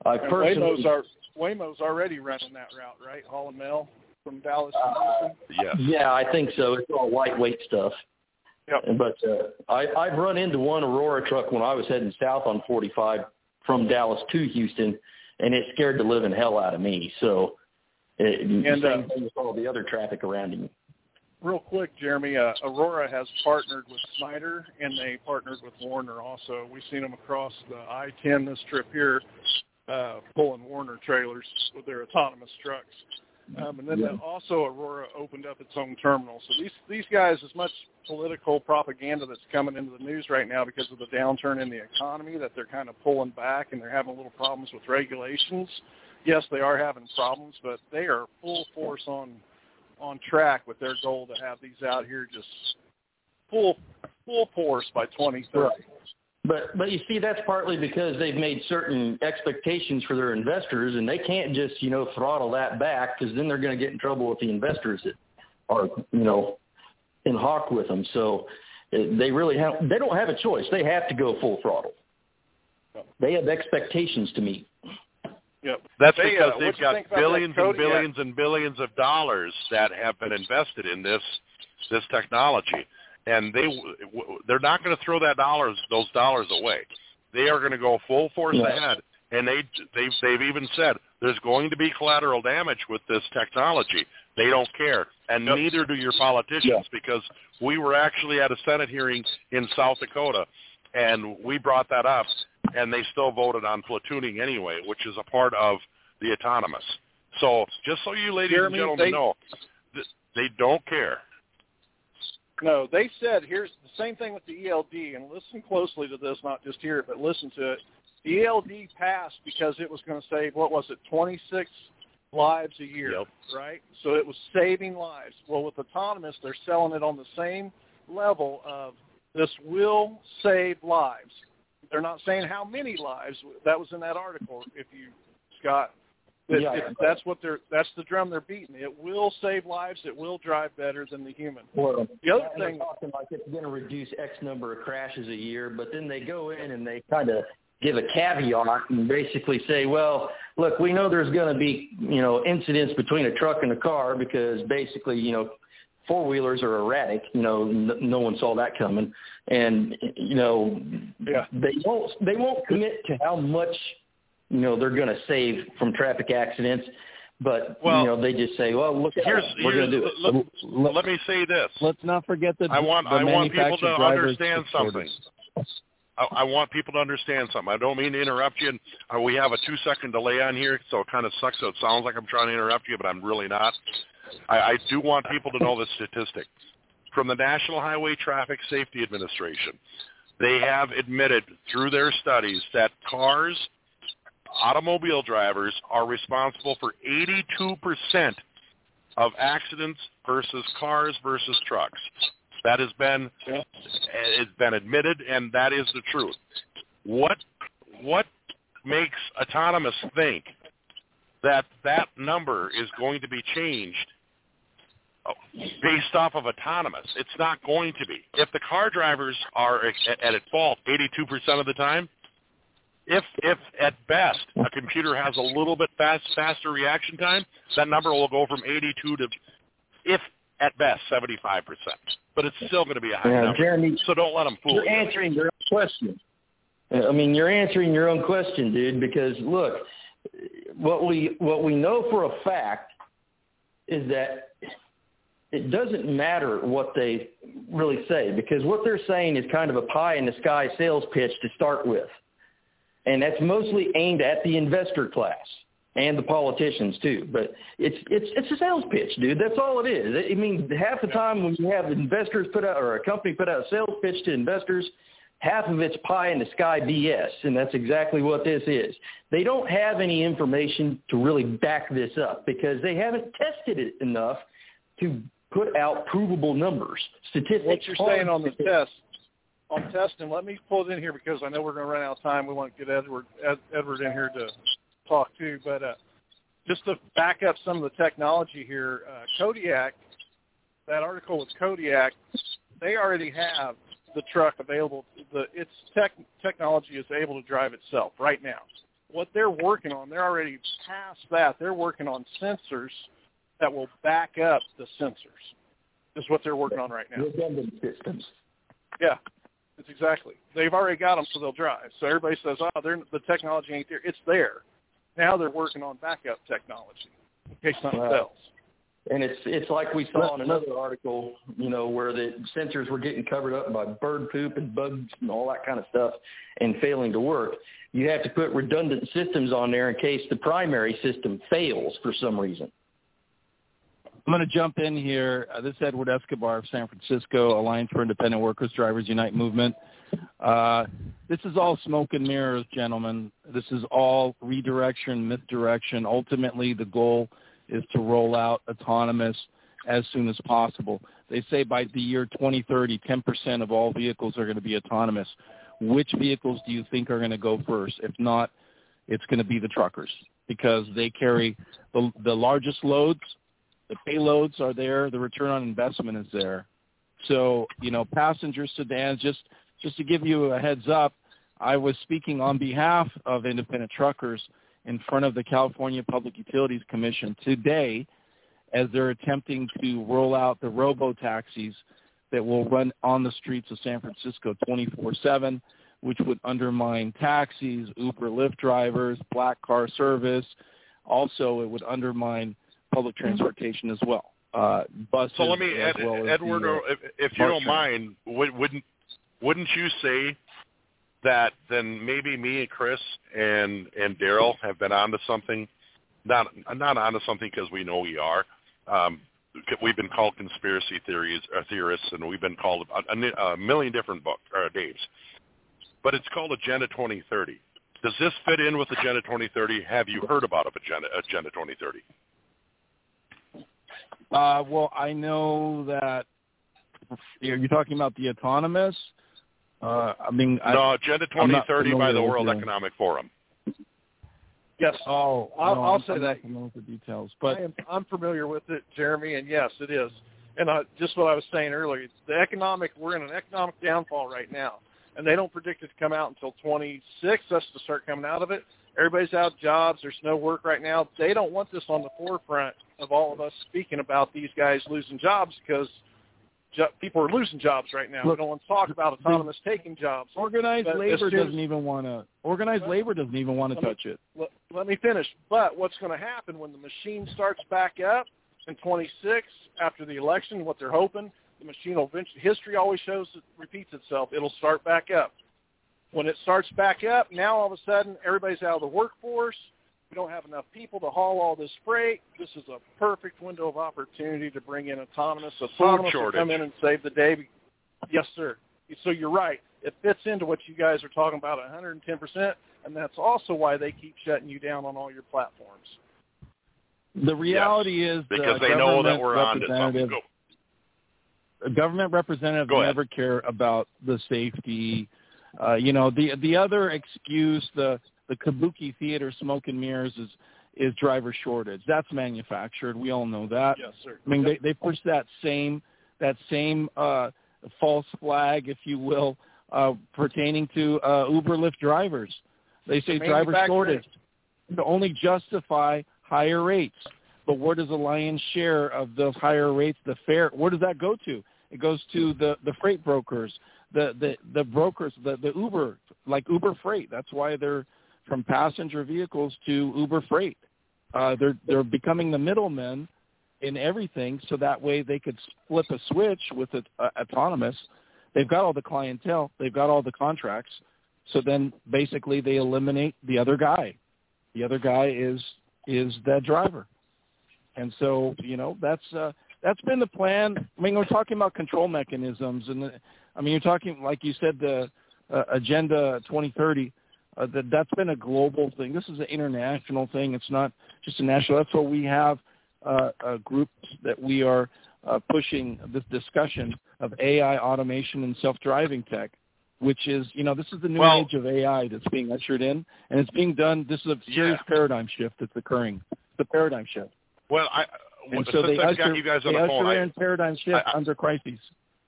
Waymo's already running that route, right? Hall and Mail from Dallas to Houston? Yes. Yeah, I think so. It's all lightweight stuff. Yep. But I've run into one Aurora truck when I was heading south on 45 from Dallas to Houston, and it scared the living hell out of me. So same thing with all the other traffic around him. Real quick, Jeremy, Aurora has partnered with Snyder, and they partnered with Warner also. We've seen them across the I-10 this trip here, pulling Warner trailers with their autonomous trucks. And then also Aurora opened up its own terminal. So these guys, as much political propaganda that's coming into the news right now because of the downturn in the economy, that they're kind of pulling back and they're having a little problems with regulations. Yes, they are having problems, but they are full force on track with their goal to have these out here just full force by 2030. Right. But you see, that's partly because they've made certain expectations for their investors, and they can't just, throttle that back, because then they're going to get in trouble with the investors that are, in hock with them. So they don't have a choice. They have to go full throttle. They have expectations to meet. Yep. That's because they've got billions and billions and billions of dollars that have been invested in this technology. And they're not going to throw those dollars away. They are going to go full force ahead. And they've even said there's going to be collateral damage with this technology. They don't care, and neither do your politicians, because we were actually at a Senate hearing in South Dakota, and we brought that up, and they still voted on platooning anyway, which is a part of the autonomous. So just so you ladies and gentlemen know, they don't care. No, they said, here's the same thing with the ELD, and listen closely to this, not just hear it, but listen to it. The ELD passed because it was going to save, 26 lives a year, right? So it was saving lives. Well, with autonomous, they're selling it on the same level of this will save lives. They're not saying how many lives. That was in that article, Scott. That's the drum they're beating. It will save lives. It will drive better than the human. Well, the other thing, talking like it's going to reduce X number of crashes a year, but then they go in and they kind of give a caveat and basically say, well, look, we know there's going to be, incidents between a truck and a car because basically, four-wheelers are erratic. No one saw that coming. And, they won't commit to how much, they're going to save from traffic accidents. But, they just say, well, look, we're going to do it. Let me say this. Let's not forget that I want people to understand something. I want people to understand something. I don't mean to interrupt you. We have a 2-second delay on here, so it kind of sucks. So it sounds like I'm trying to interrupt you, but I'm really not. I do want people to know the statistic. From the National Highway Traffic Safety Administration, they have admitted through their studies that automobile drivers are responsible for 82% of accidents versus cars versus trucks. That has been admitted, and that is the truth. What makes autonomous think that number is going to be changed based off of autonomous? It's not going to be. If the car drivers are at fault 82% of the time, if at best a computer has a little bit faster reaction time, that number will go from 82 to, if at best, 75%. But it's still going to be a high number. Jeremy, so don't let them fool you. You're answering your own question. You're answering your own question, dude, because, look, what we know for a fact is that it doesn't matter what they really say, because what they're saying is kind of a pie-in-the-sky sales pitch to start with. And that's mostly aimed at the investor class and the politicians too. But it's a sales pitch, dude. That's all it is. I mean, half the time when you have investors put out, or a company put out a sales pitch to investors, half of it's pie-in-the-sky BS, and that's exactly what this is. They don't have any information to really back this up because they haven't tested it enough to put out provable numbers, statistics. What you're saying on the test, on testing, let me pull it in here because I know we're going to run out of time. We want to get Edward in here to talk too. But just to back up some of the technology here, Kodiak, that article with Kodiak, they already have the truck available. Its technology is able to drive itself right now. What they're working on, they're already past that. They're working on sensors that will back up the sensors. This is what they're working on right now. Redundant systems. Yeah, it's exactly. They've already got them, so they'll drive. So everybody says, the technology ain't there. It's there. Now they're working on backup technology in case something fails. And it's like we saw in another article, where the sensors were getting covered up by bird poop and bugs and all that kind of stuff and failing to work. You have to put redundant systems on there in case the primary system fails for some reason. I'm going to jump in here. This is Edward Escobar of San Francisco, Alliance for Independent Workers Drivers Unite movement. This is all smoke and mirrors, gentlemen. This is all redirection, misdirection. Ultimately, the goal is to roll out autonomous as soon as possible. They say by the year 2030, 10% of all vehicles are going to be autonomous. Which vehicles do you think are going to go first? If not, it's going to be the truckers because they carry the largest loads. The payloads are there. The return on investment is there. So, passenger sedans, just to give you a heads up, I was speaking on behalf of independent truckers in front of the California Public Utilities Commission today as they're attempting to roll out the robo-taxis that will run on the streets of San Francisco 24/7, which would undermine taxis, Uber, Lyft drivers, black car service. Also, it would undermine public transportation as well. Buses. So let me, Edward, if you don't mind, wouldn't you say that then maybe me and Chris and Daryl have been onto something? Not onto something because we know we are. we've been called conspiracy theorists, and we've been called a million different names. But it's called Agenda 2030. Does this fit in with Agenda 2030? Have you heard about Agenda 2030? Well, I know that you're talking about the autonomous. No, Agenda 2030 by the World Economic Forum. Yes. Oh, I'll say that. I don't know the details, but I'm familiar with it, Jeremy, and yes, it is. And just what I was saying earlier, we're in an economic downfall right now, and they don't predict it to come out until 26. That's to start coming out of it. Everybody's out of jobs. There's no work right now. They don't want this on the forefront of all of us speaking about these guys losing jobs because people are losing jobs right now. Look, we don't want to talk about autonomous taking jobs. Organized labor doesn't even want to touch it. Let me finish. But what's going to happen when the machine starts back up in 26 after the election, what they're hoping, the machine will eventually, history always repeats itself. It'll start back up. When it starts back up, now all of a sudden everybody's out of the workforce. We don't have enough people to haul all this freight. This is a perfect window of opportunity to bring in autonomous. Autonomous will come in and save the day. Yes, sir. So you're right. It fits into what you guys are talking about 110%, and that's also why they keep shutting you down on all your platforms. The reality is because they know that we're on to something. A government representative never care about the safety. The other excuse, the kabuki theater smoke and mirrors is driver shortage. That's manufactured. We all know that. Yes, sir. I mean, they push that same false flag, if you will, pertaining to Uber Lyft drivers. They say driver shortage to only justify higher rates. But where does the lion's share of those higher rates, the fare, where does that go to? It goes to the freight brokers, the brokers, the Uber, like Uber Freight. That's why they're from passenger vehicles to Uber Freight. They're becoming the middlemen in everything, so that way they could flip a switch with autonomous. They've got all the clientele. They've got all the contracts. So then basically they eliminate the other guy. The other guy is that driver. And so, that's been the plan. I mean, we're talking about control mechanisms. And, you're talking, like you said, the Agenda 2030. That's been a global thing. This is an international thing. It's not just a national. That's why we have groups that we are pushing this discussion of AI, automation, and self-driving tech, which is, this is the new age of AI that's being ushered in, and it's being done. This is a serious paradigm shift that's occurring. The paradigm shift. Well, so they usher you guys on the phone, in paradigm shift under crises.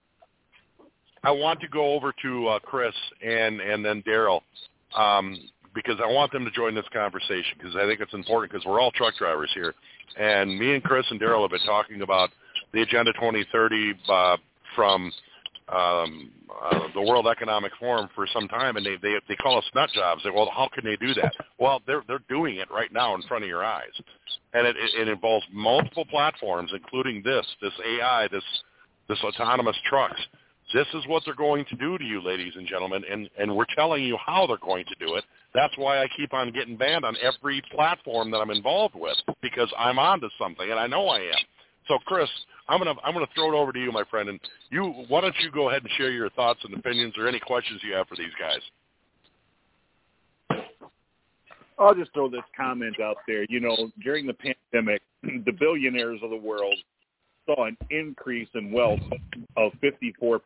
I want to go over to Chris and then Daryl. Because I want them to join this conversation because I think it's important because we're all truck drivers here. And me and Chris and Daryl have been talking about the Agenda 2030 from the World Economic Forum for some time, and they call us nut jobs. Well, how can they do that? Well, they're doing it right now in front of your eyes. And it involves multiple platforms, including this AI, this autonomous trucks. This is what they're going to do to you, ladies and gentlemen, and we're telling you how they're going to do it. That's why I keep on getting banned on every platform that I'm involved with, because I'm onto something, and I know I am. So, Chris, I'm gonna throw it over to you, my friend, and why don't you go ahead and share your thoughts and opinions or any questions you have for these guys? I'll just throw this comment out there. During the pandemic, the billionaires of the world saw an increase in wealth of 54%,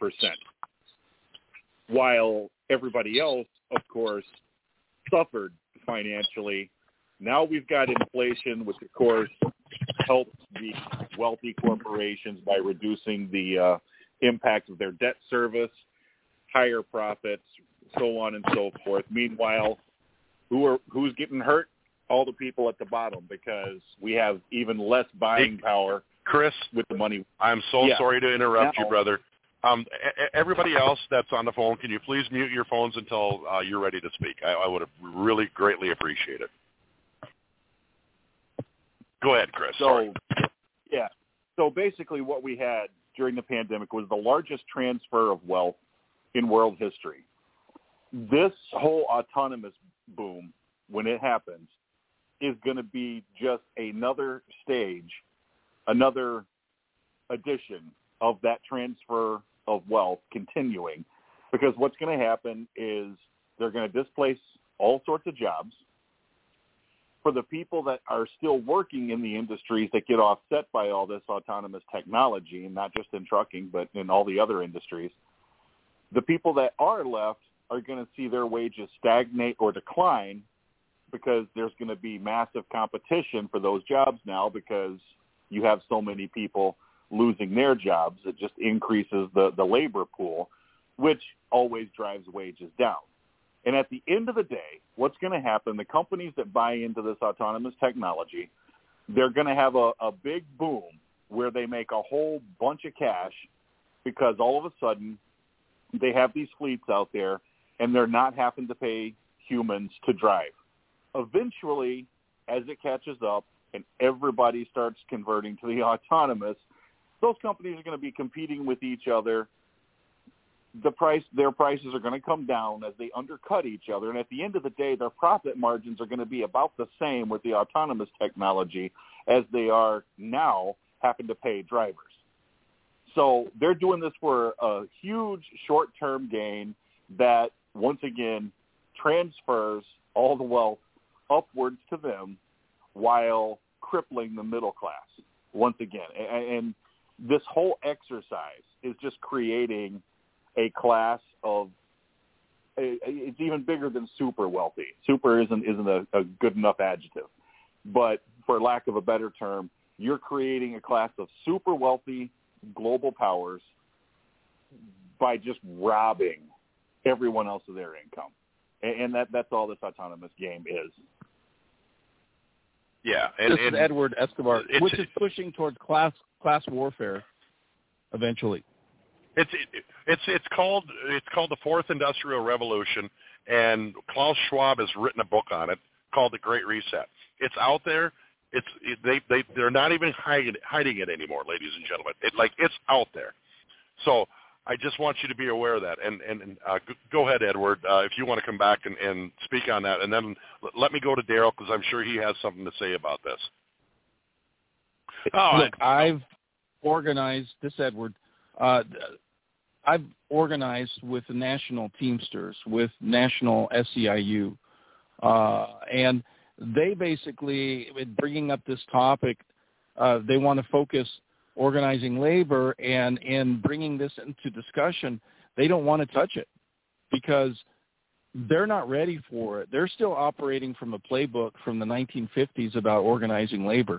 while everybody else, of course, suffered financially. Now we've got inflation, which, of course, helps the wealthy corporations by reducing the impact of their debt service, higher profits, so on and so forth. Meanwhile, who's getting hurt? All the people at the bottom, because we have even less buying power. Chris, with the money. I'm so sorry to interrupt you, brother. Everybody else that's on the phone, can you please mute your phones until you're ready to speak? I would have really greatly appreciate it. Go ahead, Chris. So basically what we had during the pandemic was the largest transfer of wealth in world history. This whole autonomous boom, when it happens, is going to be just another stage, another addition of that transfer of wealth continuing, because what's going to happen is they're going to displace all sorts of jobs. For the people that are still working in the industries that get offset by all this autonomous technology, and not just in trucking, but in all the other industries, the people that are left are going to see their wages stagnate or decline, because there's going to be massive competition for those jobs now, because you have so many people losing their jobs. It just increases the labor pool, which always drives wages down. And at the end of the day, what's going to happen, the companies that buy into this autonomous technology, they're going to have a big boom where they make a whole bunch of cash, because all of a sudden they have these fleets out there and they're not having to pay humans to drive. Eventually, as it catches up and everybody starts converting to the autonomous, those companies are going to be competing with each other. Their prices are going to come down as they undercut each other. And at the end of the day, their profit margins are going to be about the same with the autonomous technology as they are now having to pay drivers. So they're doing this for a huge short-term gain that, once again, transfers all the wealth upwards to them while crippling the middle class once again. And this whole exercise is just creating a class of, it's even bigger than super wealthy. Super isn't a good enough adjective. But for lack of a better term, you're creating a class of super wealthy global powers by just robbing everyone else of their income. And that's all this autonomous game is. Yeah. This is Edward Escobar, which is pushing towards class warfare eventually. It's called the Fourth Industrial Revolution, and Klaus Schwab has written a book on it called The Great Reset. It's out there. They're not even hiding it anymore, ladies and gentlemen. It's out there. So I just want you to be aware of that. And go ahead, Edward, if you want to come back and speak on that, and then let me go to Daryl, because I'm sure he has something to say about this. Look, I've organized this, Edward. I've organized with the National Teamsters, with National SEIU, and they basically, in bringing up this topic, they want to focus organizing labor, and in bringing this into discussion, they don't want to touch it because they're not ready for it. They're still operating from a playbook from the 1950s about organizing labor.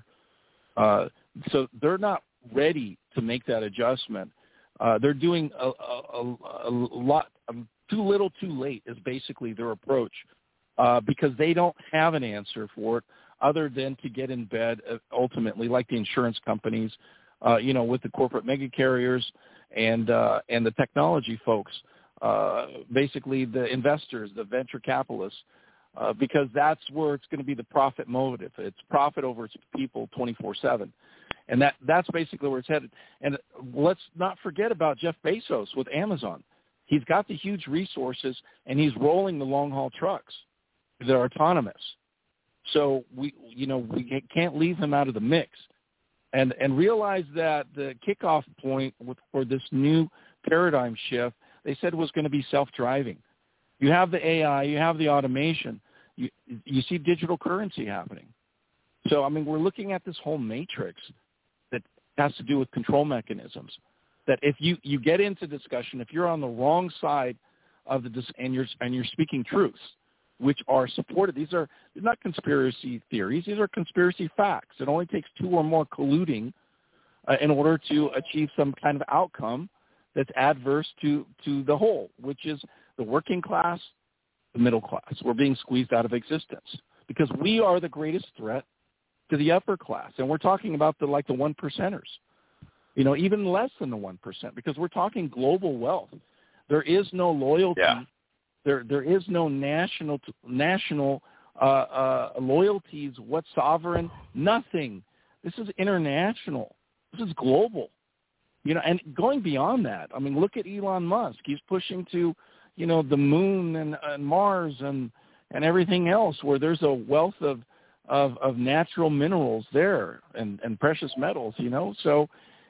So they're not ready to make that adjustment. They're doing a lot, too little, too late is basically their approach, because they don't have an answer for it other than to get in bed ultimately, like the insurance companies, with the corporate mega carriers and the technology folks, basically the investors, the venture capitalists, because that's where it's going to be the profit motive. It's profit over its people 24/7. And that's basically where it's headed. And let's not forget about Jeff Bezos with Amazon. He's got the huge resources, and he's rolling the long-haul trucks that are autonomous. So we can't leave him out of the mix. And realize that the kickoff point for this new paradigm shift, they said was going to be self-driving. You have the AI, you have the automation, you see digital currency happening. So, we're looking at this whole matrix that has to do with control mechanisms, that if you get into discussion, if you're on the wrong side of and you're speaking truths, which are supported, these are not conspiracy theories, these are conspiracy facts. It only takes two or more colluding in order to achieve some kind of outcome that's adverse to the whole, which is the working class, the middle class. We're being squeezed out of existence because we are the greatest threat to the upper class. And we're talking about the 1%ers, even less than the 1%, because we're talking global wealth. There is no loyalty. Yeah. There is no national loyalties, what sovereign, nothing. This is international. This is global. And going beyond that, look at Elon Musk. He's pushing to, the moon and Mars and everything else, where there's a wealth of natural minerals there and precious metals, So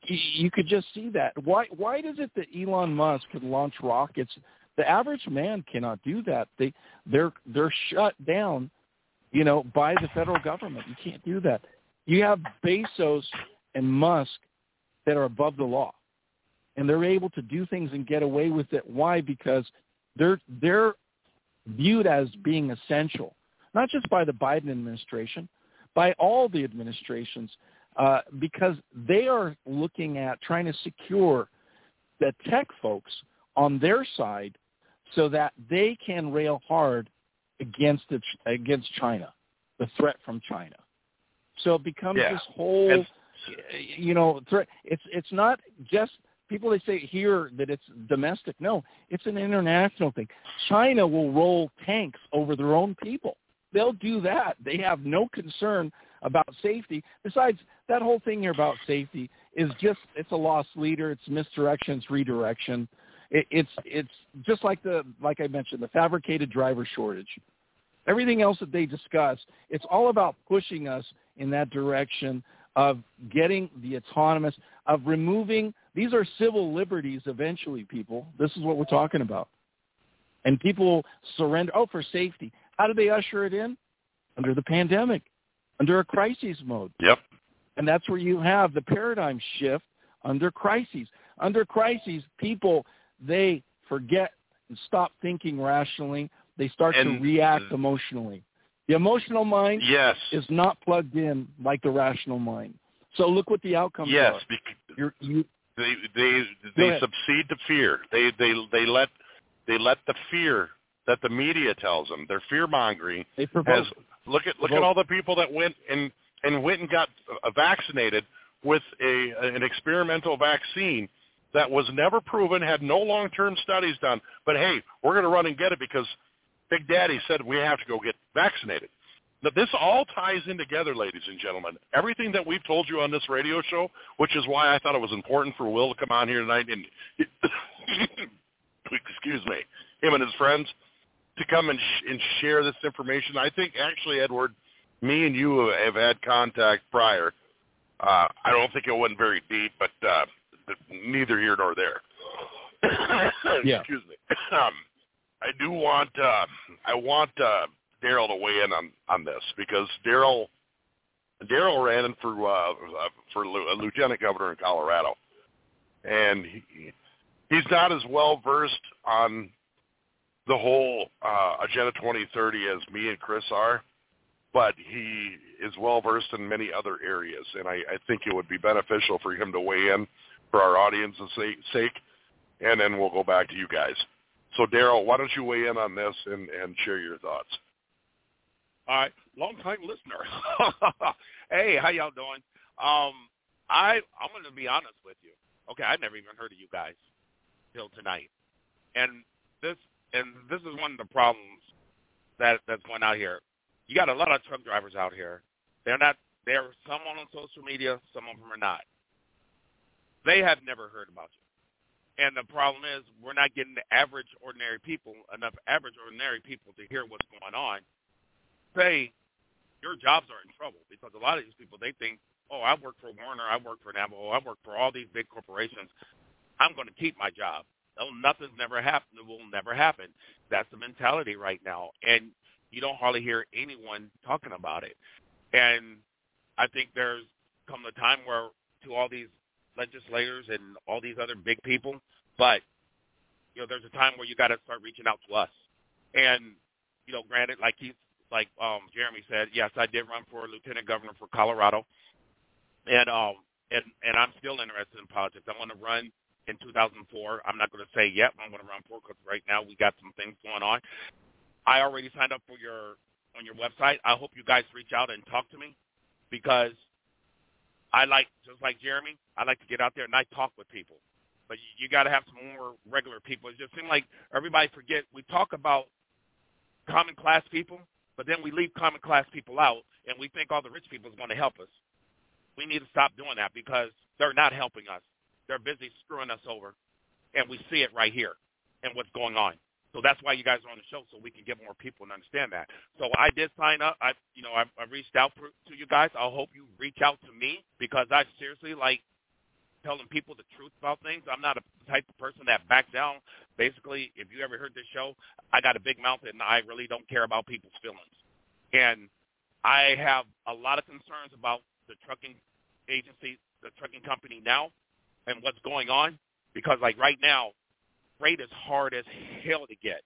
You could just see that. Why is it that Elon Musk could launch rockets? The average man cannot do that. They're shut down, by the federal government. You can't do that. You have Bezos and Musk that are above the law, and they're able to do things and get away with it. Why? Because they're viewed as being essential, not just by the Biden administration, by all the administrations, because they are looking at trying to secure the tech folks on their side so that they can rail hard against China, the threat from China. So it becomes this whole, threat. It's not just people. They say here that it's domestic. No, it's an international thing. China will roll tanks over their own people. They'll do that. They have no concern about safety. Besides, that whole thing here about safety is it's a lost leader. It's misdirection. It's redirection. It's just like I mentioned, the fabricated driver shortage. Everything else that they discuss, it's all about pushing us in that direction of getting the autonomous, of removing. These are civil liberties eventually, people. This is what we're talking about. And people surrender. Oh, for safety. How do they usher it in? Under the pandemic, under a crisis mode. Yep. And that's where you have the paradigm shift under crises. Under crises, people, they forget and stop thinking rationally. They start to react emotionally. The emotional mind is not plugged in like the rational mind. So look what the outcomes are. They succeed to fear. They let the fear that the media tells them, their fear mongering. Look at all the people that went and got vaccinated with an experimental vaccine that was never proven, had no long-term studies done. But hey, we're going to run and get it because Big Daddy said we have to go get vaccinated. Now, this all ties in together, ladies and gentlemen. Everything that we've told you on this radio show, which is why I thought it was important for Will to come on here tonight and excuse me, him and his friends to come and share this information. I think actually, Edward, me and you have had contact prior. I don't think it went very deep, but neither here nor there. Excuse me. I want Daryl to weigh in on this because Daryl ran in for lieutenant governor in Colorado, and he's not as well versed on the whole Agenda 2030 as me and Chris are, but he is well versed in many other areas, and I think it would be beneficial for him to weigh in for our audience's sake, and then we'll go back to you guys. So, Daryl, why don't you weigh in on this and share your thoughts? All right, long-time listener. Hey, how y'all doing? I'm going to be honest with you. Okay, I never even heard of you guys till tonight, and this is one of the problems that's going out here. You got a lot of truck drivers out here. They're some on social media, some of them are not. They have never heard about you. And the problem is we're not getting enough average ordinary people to hear what's going on. Say your jobs are in trouble because a lot of these people, they think, oh, I work for Warner, I work for Navajo, I work for all these big corporations. I'm going to keep my job. Oh, nothing's never happened. It will never happen. That's the mentality right now. And you don't hardly hear anyone talking about it. And I think there's come a time where to all these legislators and all these other big people, but there's a time where you got to start reaching out to us. And granted, like Jeremy said, yes, I did run for lieutenant governor for Colorado, and I'm still interested in politics. I'm going to run in 2004. I'm not going to say yet I'm going to run for because right now we got some things going on. I already signed up on your website. I hope you guys reach out and talk to me because just like Jeremy, I like to get out there and I talk with people. But you got to have some more regular people. It just seems like everybody forget. We talk about common class people, but then we leave common class people out, and we think all the rich people is going to help us. We need to stop doing that because they're not helping us. They're busy screwing us over, and we see it right here and what's going on. So that's why you guys are on the show, so we can get more people and understand that. So I did sign up. I reached out to you guys. I hope you reach out to me because I seriously, telling people the truth about things. I'm not a type of person that backs down. Basically, if you ever heard this show, I got a big mouth, and I really don't care about people's feelings. And I have a lot of concerns about the trucking agency, the trucking company now, and what's going on, because, like, right now, freight is hard as hell to get.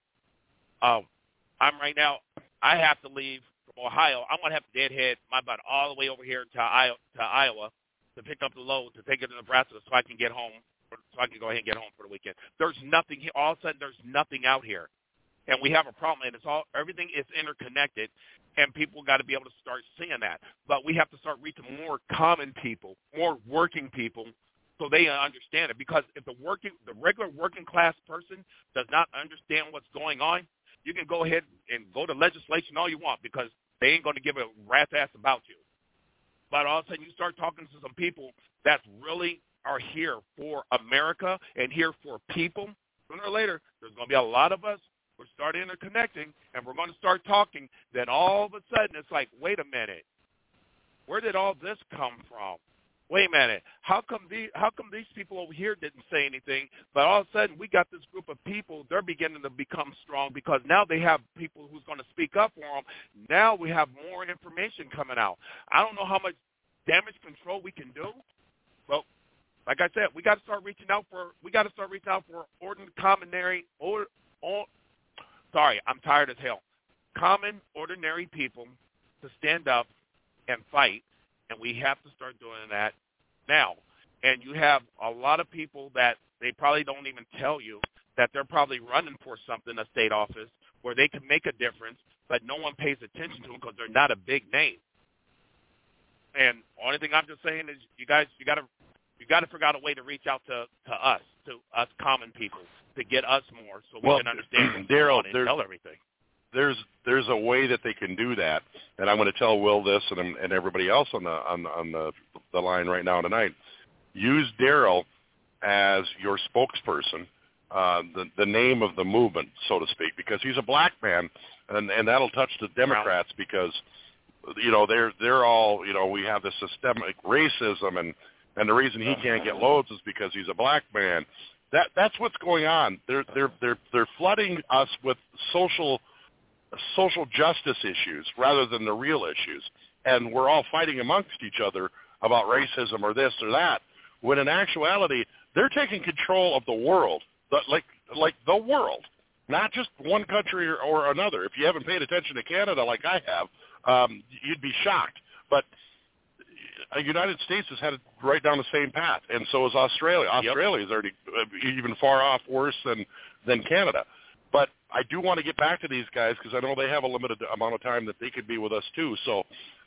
I have to leave from Ohio. I'm going to have to deadhead my butt all the way over here to Iowa to pick up the load, to take it to Nebraska so I can get home, so I can go ahead and get home for the weekend. There's nothing here. All of a sudden, there's nothing out here. And we have a problem, and everything is interconnected, and people got to be able to start seeing that. But we have to start reaching more common people, more working people, so they understand it. Because if the regular working class person does not understand what's going on, you can go ahead and go to legislation all you want, because they ain't going to give a rat's ass about you. But all of a sudden you start talking to some people that really are here for America and here for people, sooner or later there's going to be a lot of us who start interconnecting, and we're going to start talking. Then all of a sudden it's like, wait a minute, where did all this come from? Wait a minute, how come these people over here didn't say anything, but all of a sudden we got this group of people, they're beginning to become strong because now they have people who's going to speak up for them. Now we have more information coming out. I don't know how much damage control we can do, but like I said, we got to start reaching out for I'm tired as hell. Common, ordinary people to stand up and fight. And we have to start doing that now. And you have a lot of people that they probably don't even tell you that they're probably running for something, a state office, where they can make a difference, but no one pays attention to them because they're not a big name. And the only thing I'm just saying is you got to figure out a way to reach out to us common people, to get us more so we can understand what's going on and tell everything. There's a way that they can do that, and I'm going to tell Will this and everybody else on the line right now tonight. Use Daryl as your spokesperson, the name of the movement, so to speak, because he's a black man, and that'll touch the Democrats because they're all we have this systemic racism, and the reason he can't get loads is because he's a black man. That's what's going on. They're flooding us with social justice issues rather than the real issues, and we're all fighting amongst each other about racism or this or that, when in actuality they're taking control of the world, like the world, not just one country or another. If you haven't paid attention to Canada like I have, you'd be shocked, but the United States has headed right down the same path, and so is Australia. Australia is already even far off worse than Canada. But I do want to get back to these guys because I know they have a limited amount of time that they could be with us too. So,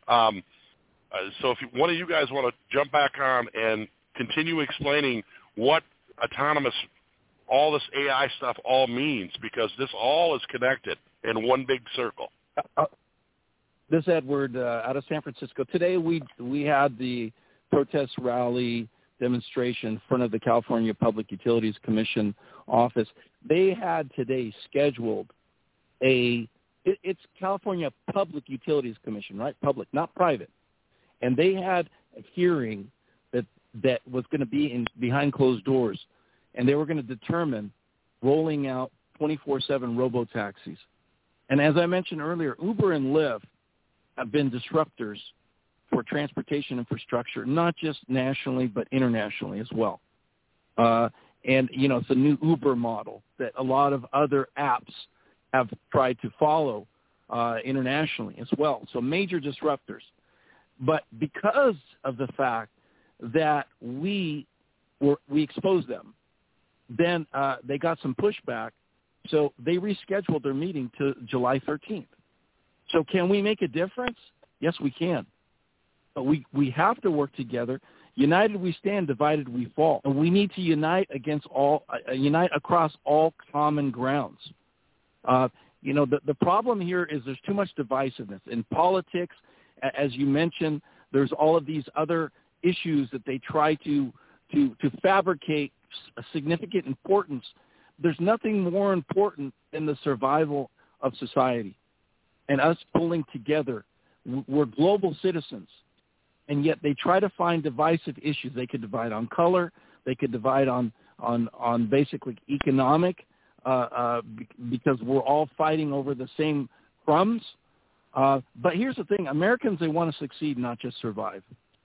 if one of you guys want to jump back on and continue explaining what autonomous, all this AI stuff all means, because this all is connected in one big circle. This is Edward out of San Francisco. Today we had the protest rally demonstration in front of the California Public Utilities Commission office. They had today scheduled it's California Public Utilities Commission, right? Public, not private. And they had a hearing that was going to be behind closed doors, and they were going to determine rolling out 24/7 robo-taxis. And as I mentioned earlier, Uber and Lyft have been disruptors for transportation infrastructure, not just nationally but internationally as well. And it's a new Uber model that a lot of other apps have tried to follow internationally as well. So major disruptors. But because of the fact that we exposed them, then they got some pushback. So they rescheduled their meeting to July 13th. So can we make a difference? Yes, we can. But we have to work together. United we stand, divided we fall. And we need to unite across all common grounds. The problem here is there's too much divisiveness. In politics, as you mentioned, there's all of these other issues that they try to fabricate a significant importance. There's nothing more important than the survival of society and us pulling together. We're global citizens. and yet they try to find divisive issues. They could divide on color. They could divide on basically economic, because we're all fighting over the same crumbs. But here's the thing. Americans, they want to succeed, not just survive.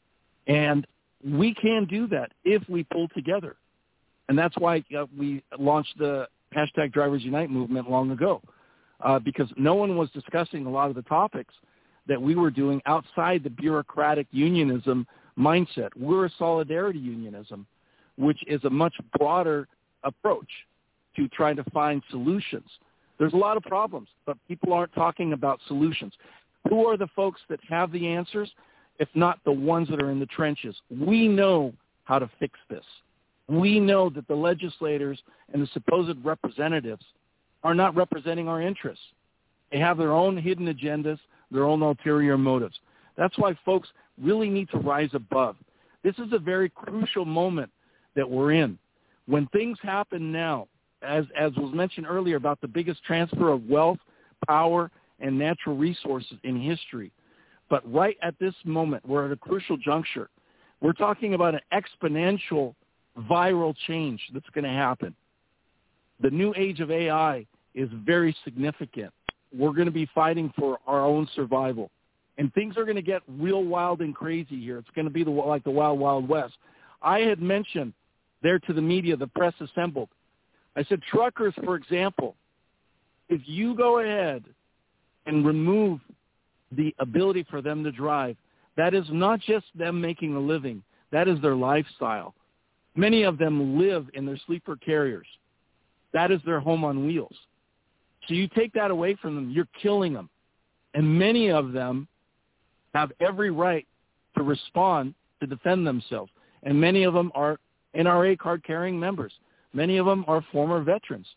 And we can do that if we pull together. And that's why we launched the hashtag Drivers Unite movement long ago, because no one was discussing a lot of the topics that we were doing outside the bureaucratic unionism mindset. We're a solidarity unionism, which is a much broader approach to trying to find solutions. There's a lot of problems, but people aren't talking about solutions. Who are the folks that have the answers, if not the ones that are in the trenches? We know how to fix this. We know that the legislators and the supposed representatives are not representing our interests. They have their own hidden agendas, their own ulterior motives. That's why folks really need to rise above. This is a very crucial moment that we're in. When things happen now, as was mentioned earlier about the biggest transfer of wealth, power, and natural resources in history, but right at this moment, we're at a crucial juncture. We're talking about an exponential viral change that's going to happen. The new age of AI is very significant. We're going to be fighting for our own survival. And things are going to get real wild and crazy here. It's going to be like the wild, wild west. I had mentioned there to the media, the press assembled. I said, truckers, for example, if you go ahead and remove the ability for them to drive, that is not just them making a living. That is their lifestyle. Many of them live in their sleeper carriers. That is their home on wheels. So you take that away from them, you're killing them. And many of them have every right to respond to defend themselves. And many of them are NRA card-carrying members. Many of them are former veterans.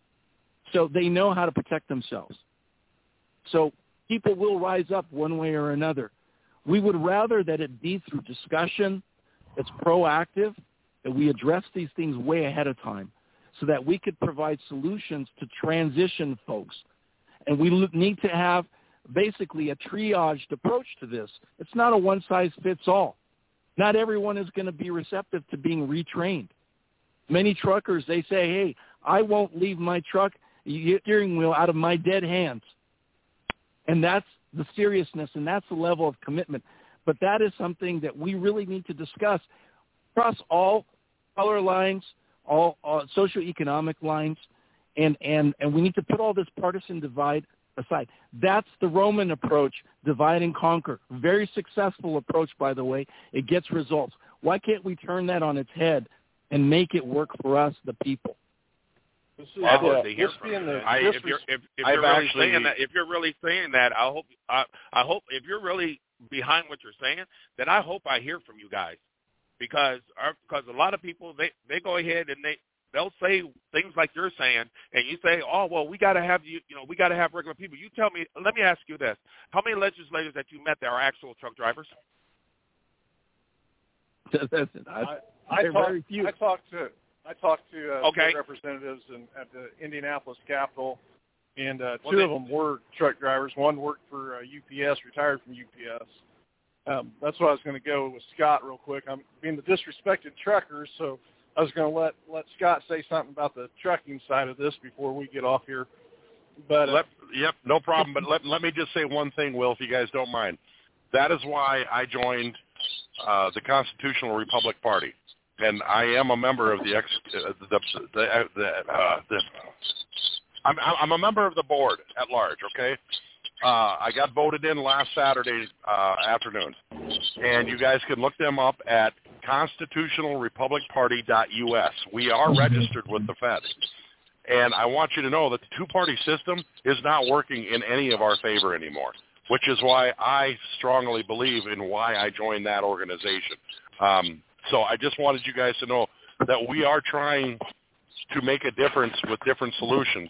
So they know how to protect themselves. So people will rise up one way or another. We would rather that it be through discussion, it's proactive, that we address these things way ahead of time so that we could provide solutions to transition folks. And we need to have basically a triaged approach to this. It's not a one-size-fits-all. Not everyone is going to be receptive to being retrained. Many truckers, they say, hey, I won't leave my truck steering wheel out of my dead hands. And that's the seriousness, and that's the level of commitment. But that is something that we really need to discuss across all color lines, all socioeconomic lines, and we need to put all this partisan divide aside. That's the Roman approach, divide and conquer. Very successful approach, by the way. It gets results. Why can't we turn that on its head and make it work for us, the people? If you're really saying that, I hope if you're really behind what you're saying, then I hope I hear from you guys, because a lot of people they go ahead and they'll say things like you're saying, and you say, oh well, we got to have we got to have regular people. You tell me. Let me ask you this: how many legislators that you met that are actual truck drivers? I talked to representatives at the Indianapolis Capitol, and two of them were truck drivers. One worked for UPS, retired from UPS. That's what I was going to go with Scott real quick. I'm being the disrespected trucker, so I was going to let Scott say something about the trucking side of this before we get off here. But yep, no problem. But let me just say one thing, Will, if you guys don't mind. That is why I joined the Constitutional Republic Party. And I am a member of I'm a member of the board at large, okay? I got voted in last Saturday afternoon. And you guys can look them up at constitutionalrepublicparty.us. We are registered with the Fed. And I want you to know that the two-party system is not working in any of our favor anymore, which is why I strongly believe in why I joined that organization. So I just wanted you guys to know that we are trying to make a difference with different solutions.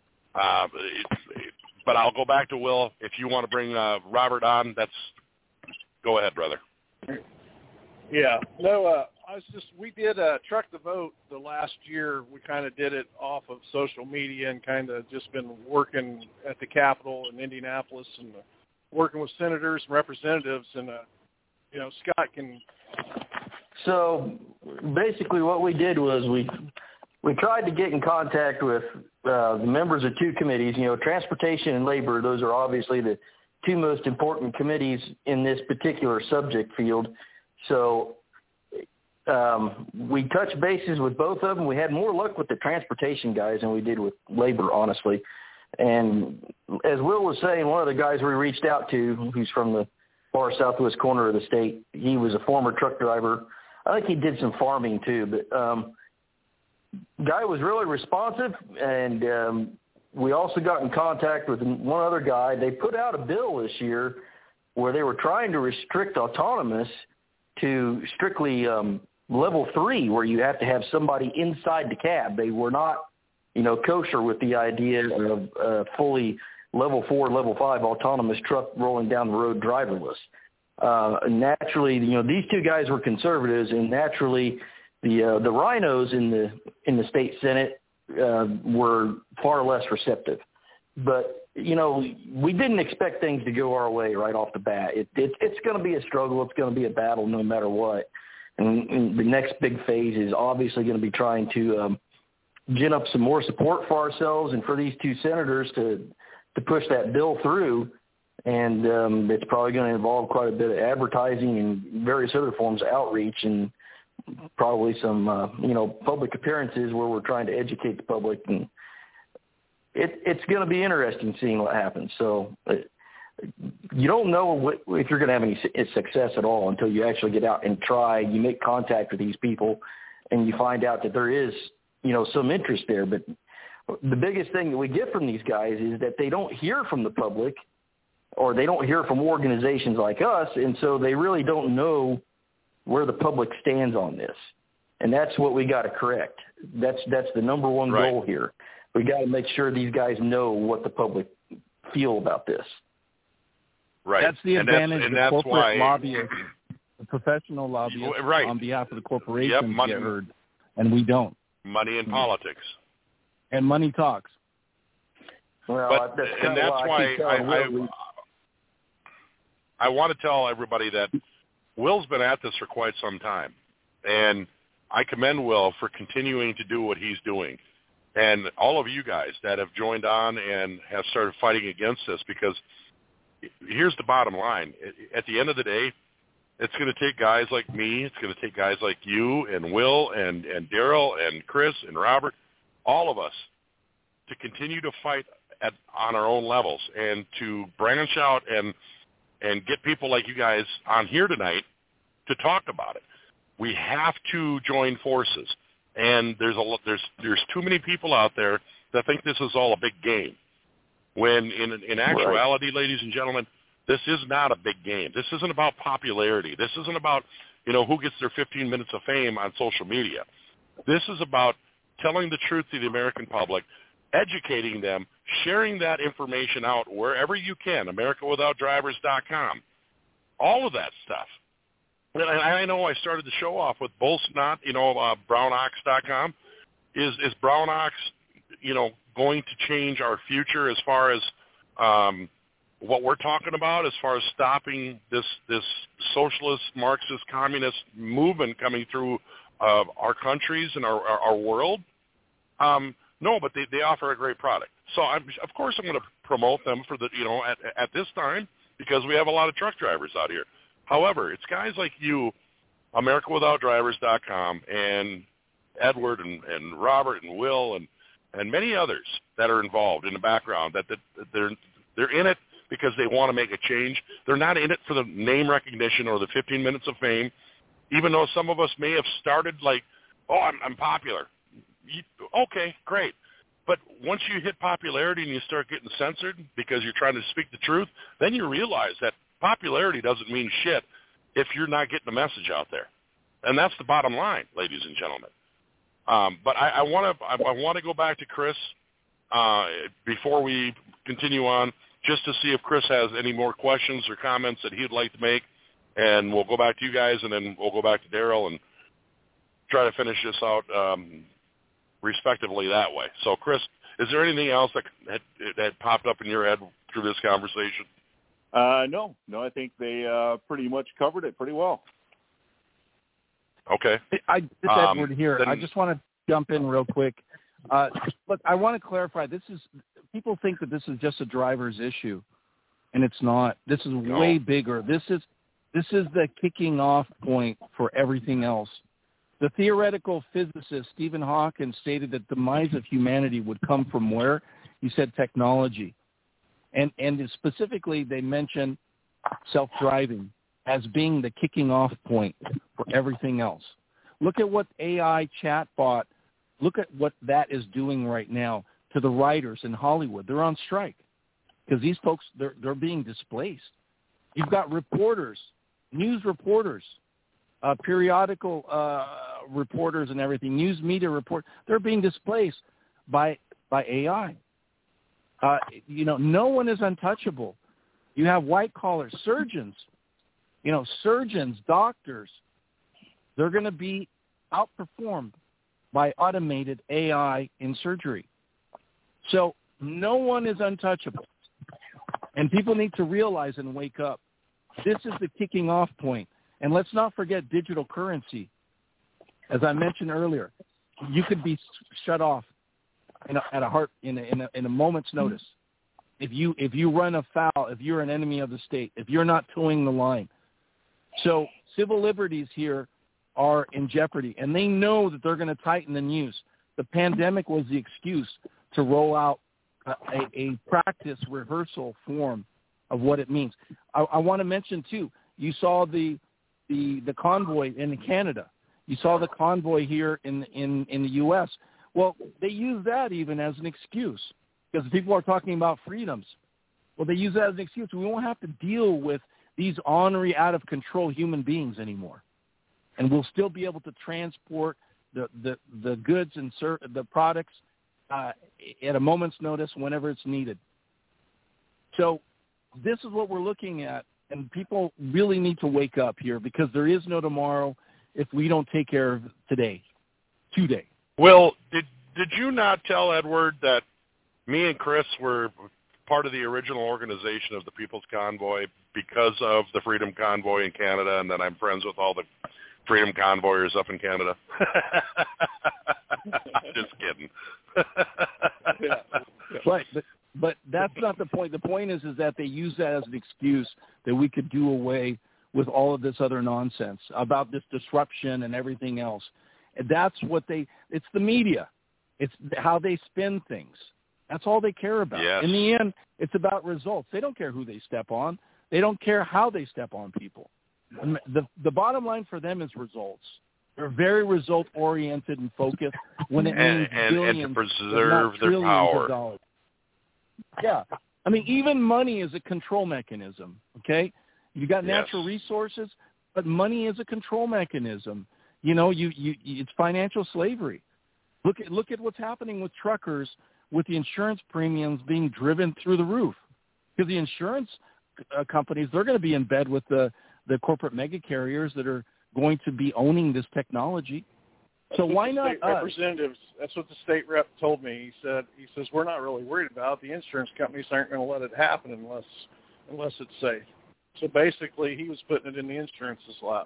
But I'll go back to Will. If you want to bring Robert on, go ahead, brother. Yeah. No, we did Truck the Vote the last year. We kind of did it off of social media and kind of just been working at the Capitol in Indianapolis and working with senators and representatives. And Scott can. So basically what we did was we tried to get in contact with the members of two committees, transportation and labor. Those are obviously the two most important committees in this particular subject field. So we touched bases with both of them. We had more luck with the transportation guys than we did with labor, honestly. And as Will was saying, one of the guys we reached out to, who's from the far southwest corner of the state, he was a former truck driver. I think he did some farming too, but guy was really responsive. And we also got in contact with one other guy. They put out a bill this year where they were trying to restrict autonomous to strictly level 3, where you have to have somebody inside the cab. They were not, kosher with the idea of fully level 4, level 5 autonomous truck rolling down the road driverless. Naturally, these two guys were conservatives, and naturally the rhinos in the state Senate were far less receptive. But, we didn't expect things to go our way right off the bat. It's going to be a struggle. It's going to be a battle no matter what. And the next big phase is obviously going to be trying to gin up some more support for ourselves and for these two senators to push that bill through. And it's probably going to involve quite a bit of advertising and various other forms of outreach, and probably some, public appearances where we're trying to educate the public. And it's going to be interesting seeing what happens. So you don't know if you're going to have any success at all until you actually get out and try. You make contact with these people, and you find out that there is, some interest there. But the biggest thing that we get from these guys is that they don't hear from the public, or they don't hear from organizations like us, and so they really don't know where the public stands on this. And that's what we got to correct. That's the number one goal here. We got to make sure these guys know what the public feel about this. Right. That's the advantage of corporate lobbyists, the professional lobbyists on behalf of the corporations get heard, and we don't. Money in politics. And money talks. Well, that's why I want to tell everybody that Will's been at this for quite some time, and I commend Will for continuing to do what he's doing, and all of you guys that have joined on and have started fighting against this, because here's the bottom line. At the end of the day, it's going to take guys like me, it's going to take guys like you and Will and Daryl and Chris and Robert, all of us, to continue to fight on our own levels and to branch out and get people like you guys on here tonight to talk about it. We have to join forces, and there's too many people out there that think this is all a big game. When in actuality, ladies and gentlemen, this is not a big game. This isn't about popularity. This isn't about who gets their 15 minutes of fame on social media. This is about telling the truth to the American public, educating them, sharing that information out wherever you can, AmericaWithoutDrivers.com, all of that stuff. And I know I started the show off with Bullsnot, BrownOx.com. Is Brown Ox, going to change our future as far as what we're talking about, as far as stopping this socialist, Marxist, communist movement coming through our countries and our world? No, but they offer a great product. So of course I'm going to promote them for at this time, because we have a lot of truck drivers out here. However, it's guys like you, AmericaWithoutDrivers.com, and Edward and Robert and Will and many others that are involved in the background, that they're in it because they want to make a change. They're not in it for the name recognition or the 15 minutes of fame, even though some of us may have started like, I'm popular. Okay, great. But once you hit popularity and you start getting censored because you're trying to speak the truth, then you realize that popularity doesn't mean shit if you're not getting the message out there. And that's the bottom line, ladies and gentlemen. But I want to go back to Chris before we continue on, just to see if Chris has any more questions or comments that he'd like to make, and we'll go back to you guys, and then we'll go back to Daryl and try to finish this out respectively that way. So, Chris, is there anything else that popped up in your head through this conversation? No, I think they pretty much covered it pretty well. Okay. It's Edward here. I just want to jump in real quick. Look, I want to clarify. People think that this is just a driver's issue, and it's not. This is way bigger. This is the kicking off point for everything else. The theoretical physicist Stephen Hawking stated that the demise of humanity would come from where? He said technology. And specifically, they mentioned self-driving as being the kicking off point for everything else. Look at what AI chatbot, look at what that is doing right now to the writers in Hollywood. They're on strike because these folks, they're being displaced. You've got reporters, news reporters, periodical reporters and everything, news media report. They're being displaced by AI. No one is untouchable. You have white-collar surgeons, surgeons, doctors. They're going to be outperformed by automated AI in surgery. So no one is untouchable. And people need to realize and wake up. This is the kicking off point. And let's not forget digital currency. As I mentioned earlier, you could be shut off in a moment's notice. If you run afoul, if you're an enemy of the state, if you're not towing the line. So civil liberties here are in jeopardy, and they know that they're going to tighten the news. The pandemic was the excuse to roll out a practice rehearsal form of what it means. I want to mention, too, you saw the convoy in Canada. You saw the convoy here in the U.S. Well, they use that even as an excuse because people are talking about freedoms. Well, they use that as an excuse. We won't have to deal with these ornery, out-of-control human beings anymore. And we'll still be able to transport the goods and the products at a moment's notice whenever it's needed. So this is what we're looking at, and people really need to wake up here because there is no tomorrow if we don't take care of today. Will, did you not tell Edward that me and Chris were part of the original organization of the People's Convoy because of the Freedom Convoy in Canada, and that I'm friends with all the Freedom Convoyers up in Canada? Just kidding. Right, but that's not the point. The point is that they use that as an excuse that we could do away with all of this other nonsense about this disruption and everything else. And that's what it's the media. It's how they spin things. That's all they care about. Yes. In the end, it's about results. They don't care who they step on. They don't care how they step on people. The bottom line for them is results. They're very result-oriented and focused when it means billions, and to preserve their power. Of dollars. Yeah. I mean, even money is a control mechanism, okay? You got natural resources, but money is a control mechanism. It's financial slavery. Look at what's happening with truckers with the insurance premiums being driven through the roof. Because the insurance companies, they're going to be in bed with the corporate mega carriers that are going to be owning this technology. So why not us? Representatives, that's what the state rep told me. He says, we're not really worried about it. The insurance companies aren't going to let it happen unless it's safe. So basically, he was putting it in the insurance's lap.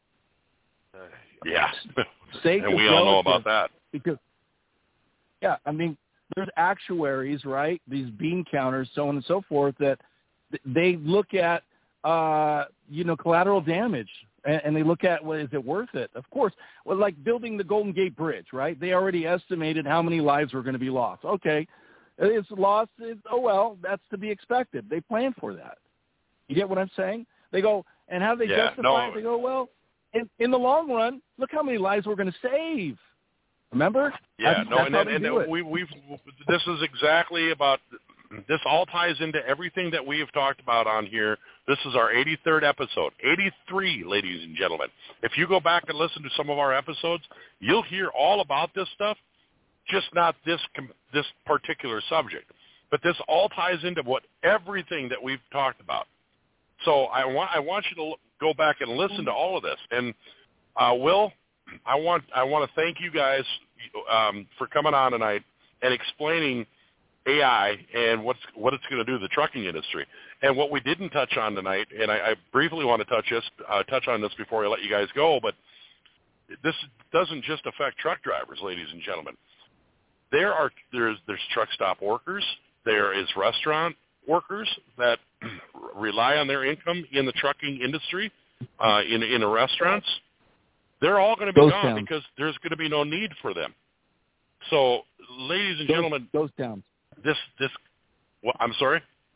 Yeah. Safe and we all know about that. Because, there's actuaries, right, these bean counters, so on and so forth, that they look at, collateral damage. And they look at, well, is it worth it? Of course. Well, like building the Golden Gate Bridge, right? They already estimated how many lives were going to be lost. Okay. It's lost. That's to be expected. They planned for that. You get what I'm saying? They go, and how do they justify it? They go, well, in the long run, look how many lives we're going to save. Remember? Yeah, this is exactly about, this all ties into everything that we have talked about on here. This is our 83rd episode, 83, ladies and gentlemen. If you go back and listen to some of our episodes, you'll hear all about this stuff, just not this particular subject. But this all ties into everything that we've talked about. So I want you to go back and listen to all of this. And Will, I want to thank you guys for coming on tonight and explaining AI and what it's going to do to the trucking industry. And what we didn't touch on tonight, and I briefly want to touch on this before I let you guys go, but this doesn't just affect truck drivers, ladies and gentlemen. There's truck stop workers. There is restaurant workers that rely on their income in the trucking industry, in the restaurants. They're all going to be gone because there's going to be no need for them. So, ladies and gentlemen, ghost towns. Well, I'm sorry?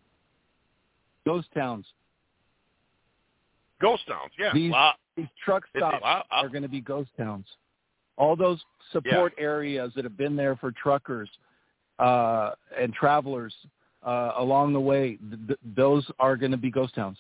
Ghost towns. Ghost towns, yeah. These truck stops are going to be ghost towns. All those support areas that have been there for truckers and travelers along the way, those are going to be ghost towns.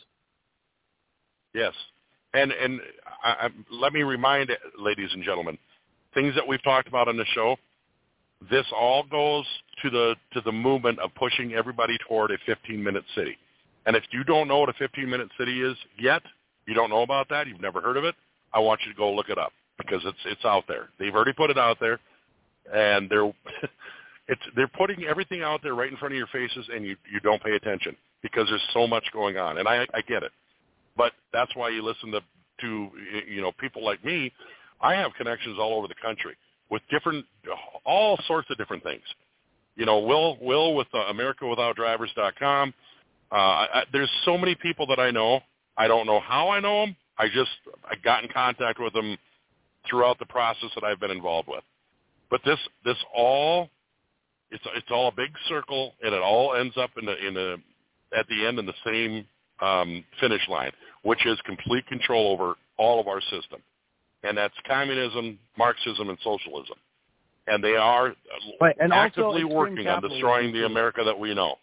Yes. And let me remind, ladies and gentlemen, things that we've talked about on the show, this all goes to the movement of pushing everybody toward a 15-minute city. And if you don't know what a 15-minute city is yet, you don't know about that, you've never heard of it, I want you to go look it up because it's out there. They've already put it out there, and they're putting everything out there right in front of your faces, and you don't pay attention because there's so much going on. And I get it. But that's why you listen to people like me. I have connections all over the country with all sorts of different things. Will with AmericaWithoutDrivers.com. There's so many people that I know. I don't know how I know them. I got in contact with them throughout the process that I've been involved with. But it's all a big circle, and it all ends up at the end in the same finish line, which is complete control over all of our system. And that's communism, Marxism, and socialism. And they are actively working on destroying the America that we know.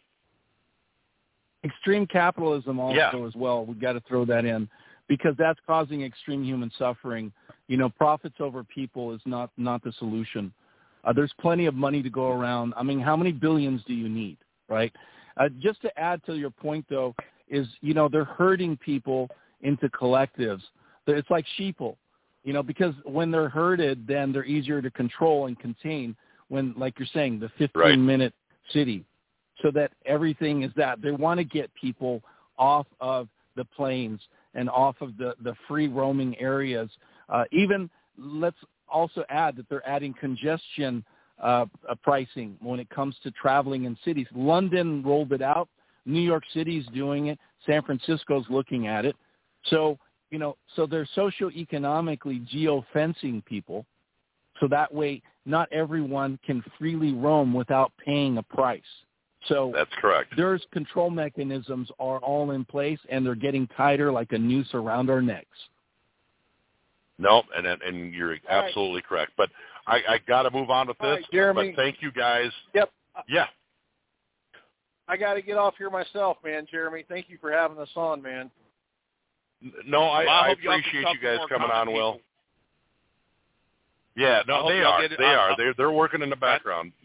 Extreme capitalism also as well. We've got to throw that in because that's causing extreme human suffering. Profits over people is not the solution. There's plenty of money to go around. I mean, how many billions do you need, right? Just to add to your point, though, is, they're herding people into collectives. It's like sheeple, because when they're herded, then they're easier to control and contain when, like you're saying, the 15-minute city, so that everything is that. They want to get people off of the plains and off of the free roaming areas. Even let's also add that they're adding congestion pricing when it comes to traveling in cities. London rolled it out. New York City's doing it. San Francisco's looking at it. So, so they're socioeconomically geofencing people. So that way, not everyone can freely roam without paying a price. So that's correct. There's control mechanisms are all in place, and they're getting tighter like a noose around our necks. No, and you're absolutely correct. But I got to move on with this. Right, Jeremy. But thank you, guys. Yep. Yeah. I got to get off here myself, man, Jeremy. Thank you for having us on, man. No, I appreciate you guys coming on, Will. Yeah, no, they are. They're working in the background.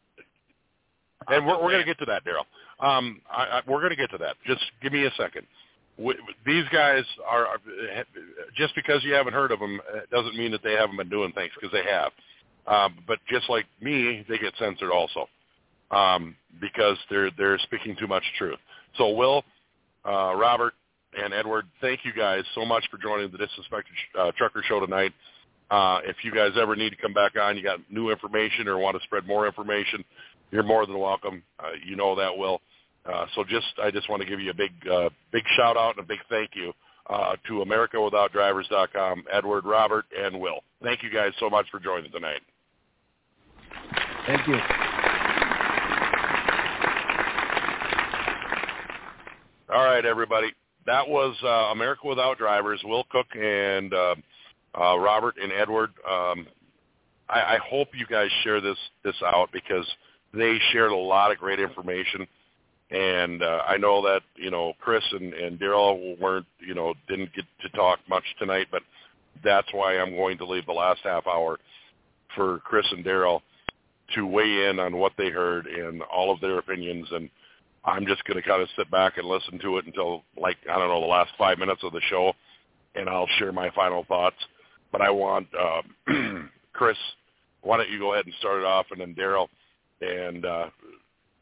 And we're going to get to that, Daryl. We're going to get to that. Just give me a second. These guys are, just because you haven't heard of them doesn't mean that they haven't been doing things, because they have. But just like me, they get censored also because they're speaking too much truth. So Will, Robert, and Edward, thank you guys so much for joining the Disrespected Trucker Show tonight. If you guys ever need to come back on, you got new information or want to spread more information, you're more than welcome. You know that, Will. So I just want to give you a big shout out and a big thank you to AmericaWithoutDrivers.com, Edward, Robert, and Will. Thank you guys so much for joining tonight. Thank you. All right, everybody. That was America Without Drivers, Will Cook and Robert and Edward. I hope you guys share this out, because they shared a lot of great information. And I know that, Chris and Daryl didn't get to talk much tonight, but that's why I'm going to leave the last half hour for Chris and Daryl to weigh in on what they heard and all of their opinions. And I'm just going to kind of sit back and listen to it until, the last 5 minutes of the show, and I'll share my final thoughts. But I want, Chris, why don't you go ahead and start it off, and then Daryl, and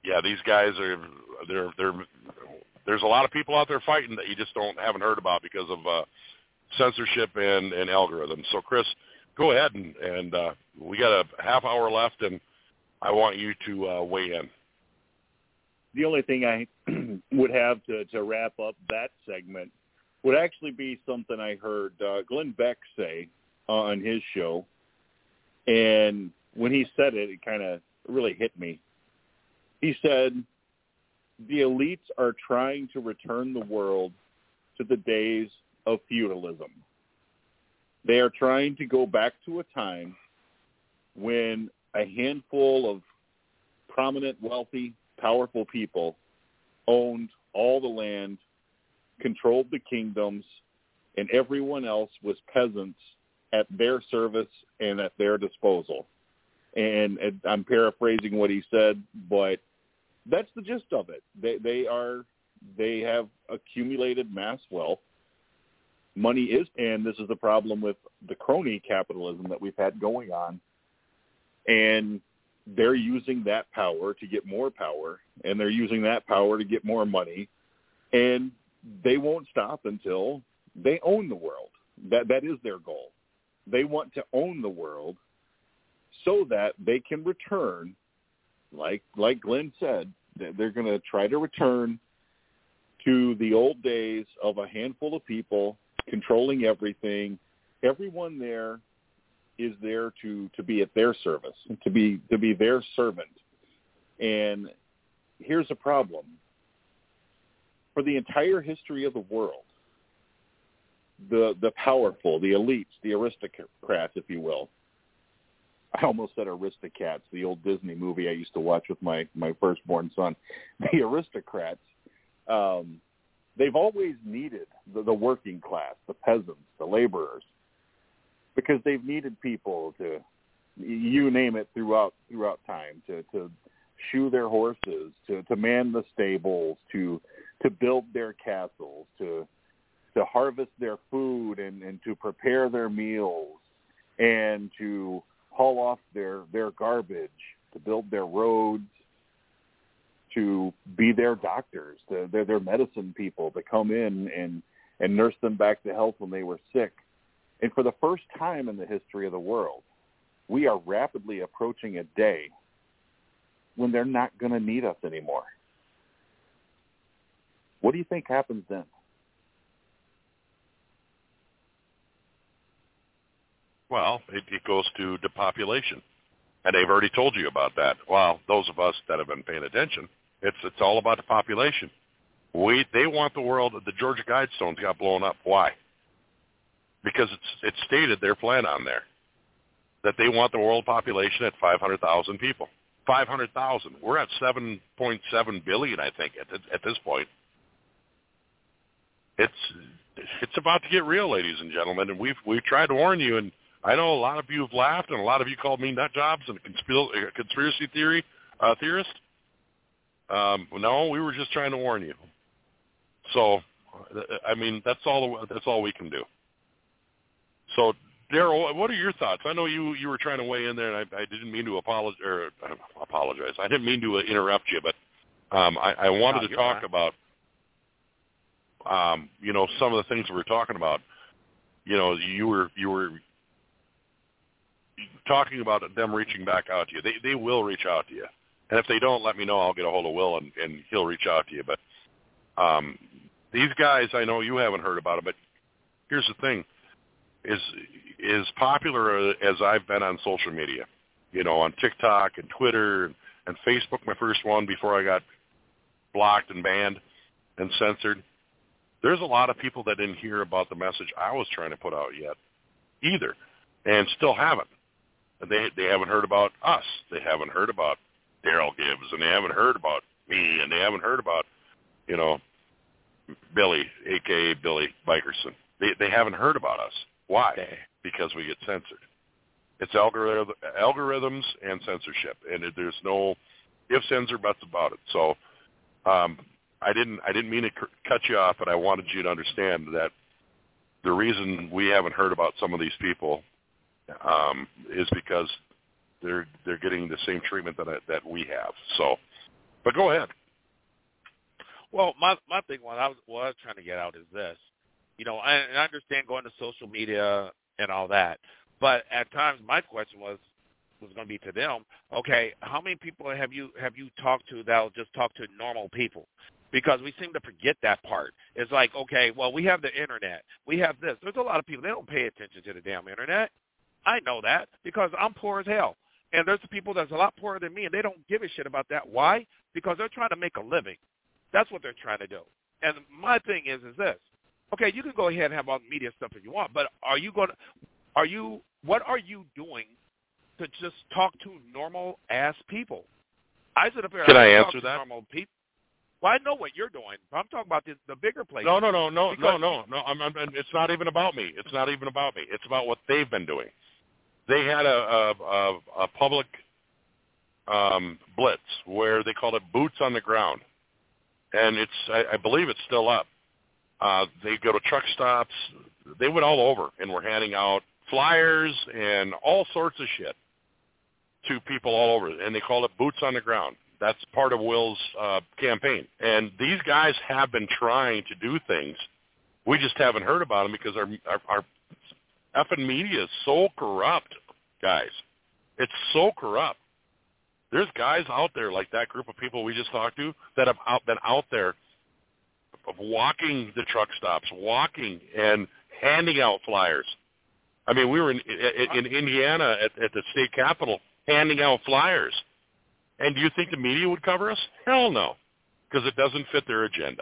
yeah, these guys are there's a lot of people out there fighting that you just haven't heard about because of censorship and algorithms. So, Chris, go ahead and we got a half hour left, and I want you to weigh in. The only thing I would have to wrap up that segment would actually be something I heard Glenn Beck say on his show. And when he said it, it kind of really hit me. He said, the elites are trying to return the world to the days of feudalism. They are trying to go back to a time when a handful of prominent, wealthy, powerful people owned all the land, controlled the kingdoms, and everyone else was peasants at their service and at their disposal. And I'm paraphrasing what he said, but that's the gist of it. They have accumulated mass wealth. Money is, and this is the problem with the crony capitalism that we've had going on. And they're using that power to get more power, and they're using that power to get more money, and they won't stop until they own the world. That is their goal. They want to own the world so that they can return, like Glenn said, they're going to try to return to the old days of a handful of people controlling everything. Everyone there is there to be at their service, to be their servant. And here's a problem. For the entire history of the world, the powerful, the elites, the aristocrats, if you will. I almost said Aristocats, the old Disney movie I used to watch with my firstborn son. The aristocrats, they've always needed the working class, the peasants, the laborers, because they've needed people to, you name it, throughout time, to shoe their horses, to man the stables, to build their castles, to harvest their food and to prepare their meals, and to haul off their garbage, to build their roads, to be their doctors, their medicine people, to come in and nurse them back to health when they were sick. And for the first time in the history of the world, we are rapidly approaching a day when they're not going to need us anymore. What do you think happens then? Well, it goes to depopulation, and they've already told you about that. Well, those of us that have been paying attention, it's all about the population. They want the world. The Georgia Guidestones got blown up. Why? Because it's stated their plan on there that they want the world population at 500,000 people. 500,000. We're at 7.7 billion, I think, at this point. It's about to get real, ladies and gentlemen, and we've tried to warn you, and I know a lot of you have laughed, and a lot of you called me nut jobs and conspiracy theorist. No, we were just trying to warn you. So, I mean, that's all we can do. So, Daryl, what are your thoughts? I know you were trying to weigh in there, and I didn't mean to apologize. I didn't mean to interrupt you, but I wanted to talk about some of the things we were talking about. You were talking about them reaching back out to you. They will reach out to you, and if they don't, let me know. I'll get a hold of Will, and he'll reach out to you. But these guys, I know you haven't heard about it, but here's the thing: is popular as I've been on social media, on TikTok and Twitter and Facebook, my first one before I got blocked and banned and censored. There's a lot of people that didn't hear about the message I was trying to put out yet either, and still haven't. They haven't heard about us. They haven't heard about Daryl Gibbs, and they haven't heard about me, and they haven't heard about, Billy, a.k.a. Billy Bikerson. They haven't heard about us. Why? Because we get censored. It's algorithms and censorship, and there's no ifs, ands, or buts about it. So I didn't mean to cut you off, but I wanted you to understand that the reason we haven't heard about some of these people is because they're getting the same treatment that we have. So, But go ahead. Well, my thing, what I was trying to get out is this. I understand going to social media and all that, but at times my question was going to be to them. Okay, how many people have you talked to that'll just talk to normal people? Because we seem to forget that part. It's like, okay, well, we have the internet, we have this. There's a lot of people, they don't pay attention to the damn internet. I know that because I'm poor as hell. And there's people that's a lot poorer than me, and they don't give a shit about that. Why? Because they're trying to make a living. That's what they're trying to do. And my thing is this. Okay, you can go ahead and have all the media stuff if you want, but what are you doing to just talk to normal-ass people? I sit up here Can I talk answer to that? normal people. Well, I know what you're doing. I'm talking about the bigger places. No. It's not even about me. It's not even about me. It's about what they've been doing. They had a public blitz where they called it Boots on the Ground, and I believe it's still up. They go to truck stops. They went all over and were handing out flyers and all sorts of shit to people all over, and they call it Boots on the Ground. That's part of Will's campaign. And these guys have been trying to do things. We just haven't heard about them because our effing media is so corrupt, guys. It's so corrupt. There's guys out there like that group of people we just talked to that have been out there walking the truck stops, walking and handing out flyers. I mean, we were in Indiana at the state capitol handing out flyers. And do you think the media would cover us? Hell no, because it doesn't fit their agenda.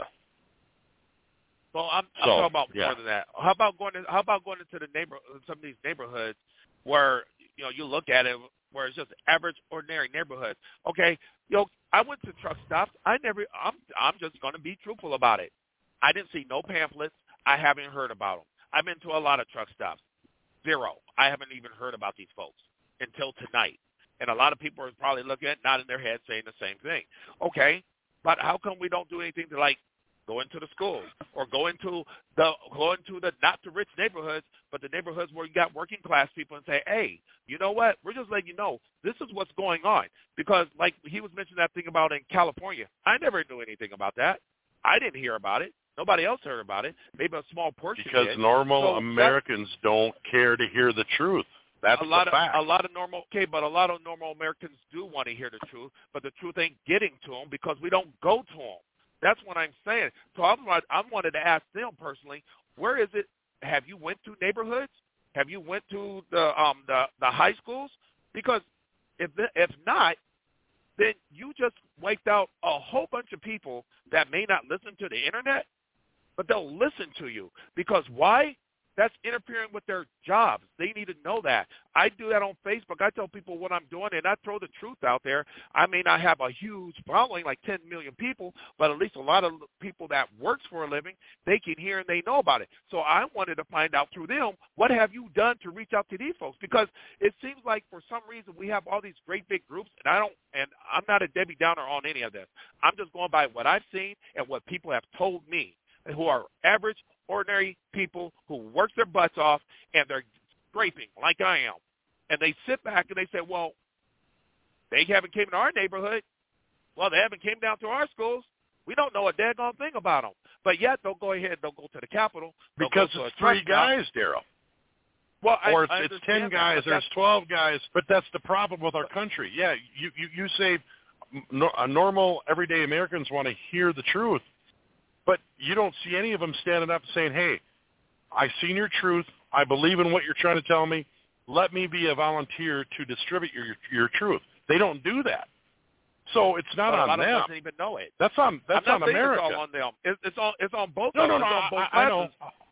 Well, I'm talking about more than that. How about going into some of these neighborhoods where you look at it where it's just average, ordinary neighborhoods. Okay, I went to truck stops. I'm just going to be truthful about it. I didn't see no pamphlets. I haven't heard about them. I've been to a lot of truck stops. Zero. I haven't even heard about these folks until tonight. And a lot of people are probably looking at, nodding their head, saying the same thing. Okay, but how come we don't do anything to go into the schools or go into the not the rich neighborhoods, but the neighborhoods where you got working class people and say, hey, you know what? We're just letting you know this is what's going on. Because like he was mentioning that thing about in California, I never knew anything about that. I didn't hear about it. Nobody else heard about it. Maybe a small portion because did. Normal Americans don't care to hear the truth. That's the fact. A lot of normal Americans do want to hear the truth, but the truth ain't getting to them because we don't go to them. That's what I'm saying. So I wanted to ask them personally, where is it? Have you went to neighborhoods? Have you went to the high schools? Because if not, then you just wiped out a whole bunch of people that may not listen to the internet, but they'll listen to you. Because why? That's interfering with their jobs. They need to know that. I do that on Facebook. I tell people what I'm doing, and I throw the truth out there. I may not have a huge following, like 10 million people, but at least a lot of people that works for a living, they can hear and they know about it. So I wanted to find out through them, what have you done to reach out to these folks? Because it seems like for some reason we have all these great big groups, and I'm not a Debbie Downer on any of this. I'm just going by what I've seen and what people have told me, who are average, ordinary people who work their butts off and they're scraping like I am. And they sit back and they say, well, they haven't came to our neighborhood. Well, they haven't came down to our schools. We don't know a daggone thing about them. But yet they'll go ahead, they'll go to the Capitol. Because it's 3 guys, Daryl. Well, or it's 10 guys, there's 12 guys. But that's the problem with our country. Yeah, you say normal, everyday Americans want to hear the truth. But you don't see any of them standing up and saying, hey, I've seen your truth. I believe in what you're trying to tell me. Let me be a volunteer to distribute your truth. They don't do that. So it's not on them. A lot of them doesn't even know it. That's on America. It's all on them. It's on both of them. No, I know.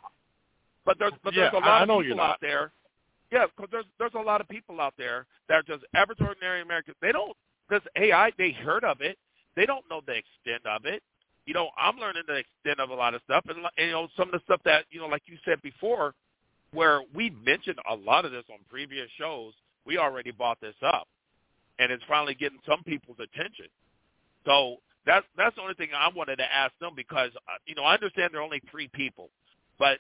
But there's a lot of people out there. Yeah, because there's a lot of people out there that are just average, ordinary Americans. They don't, because AI, they heard of it. They don't know the extent of it. I'm learning the extent of a lot of stuff, and some of the stuff that, like you said before, where we mentioned a lot of this on previous shows, we already brought this up, and it's finally getting some people's attention. So that's the only thing I wanted to ask them because, I understand there are only 3 people, but,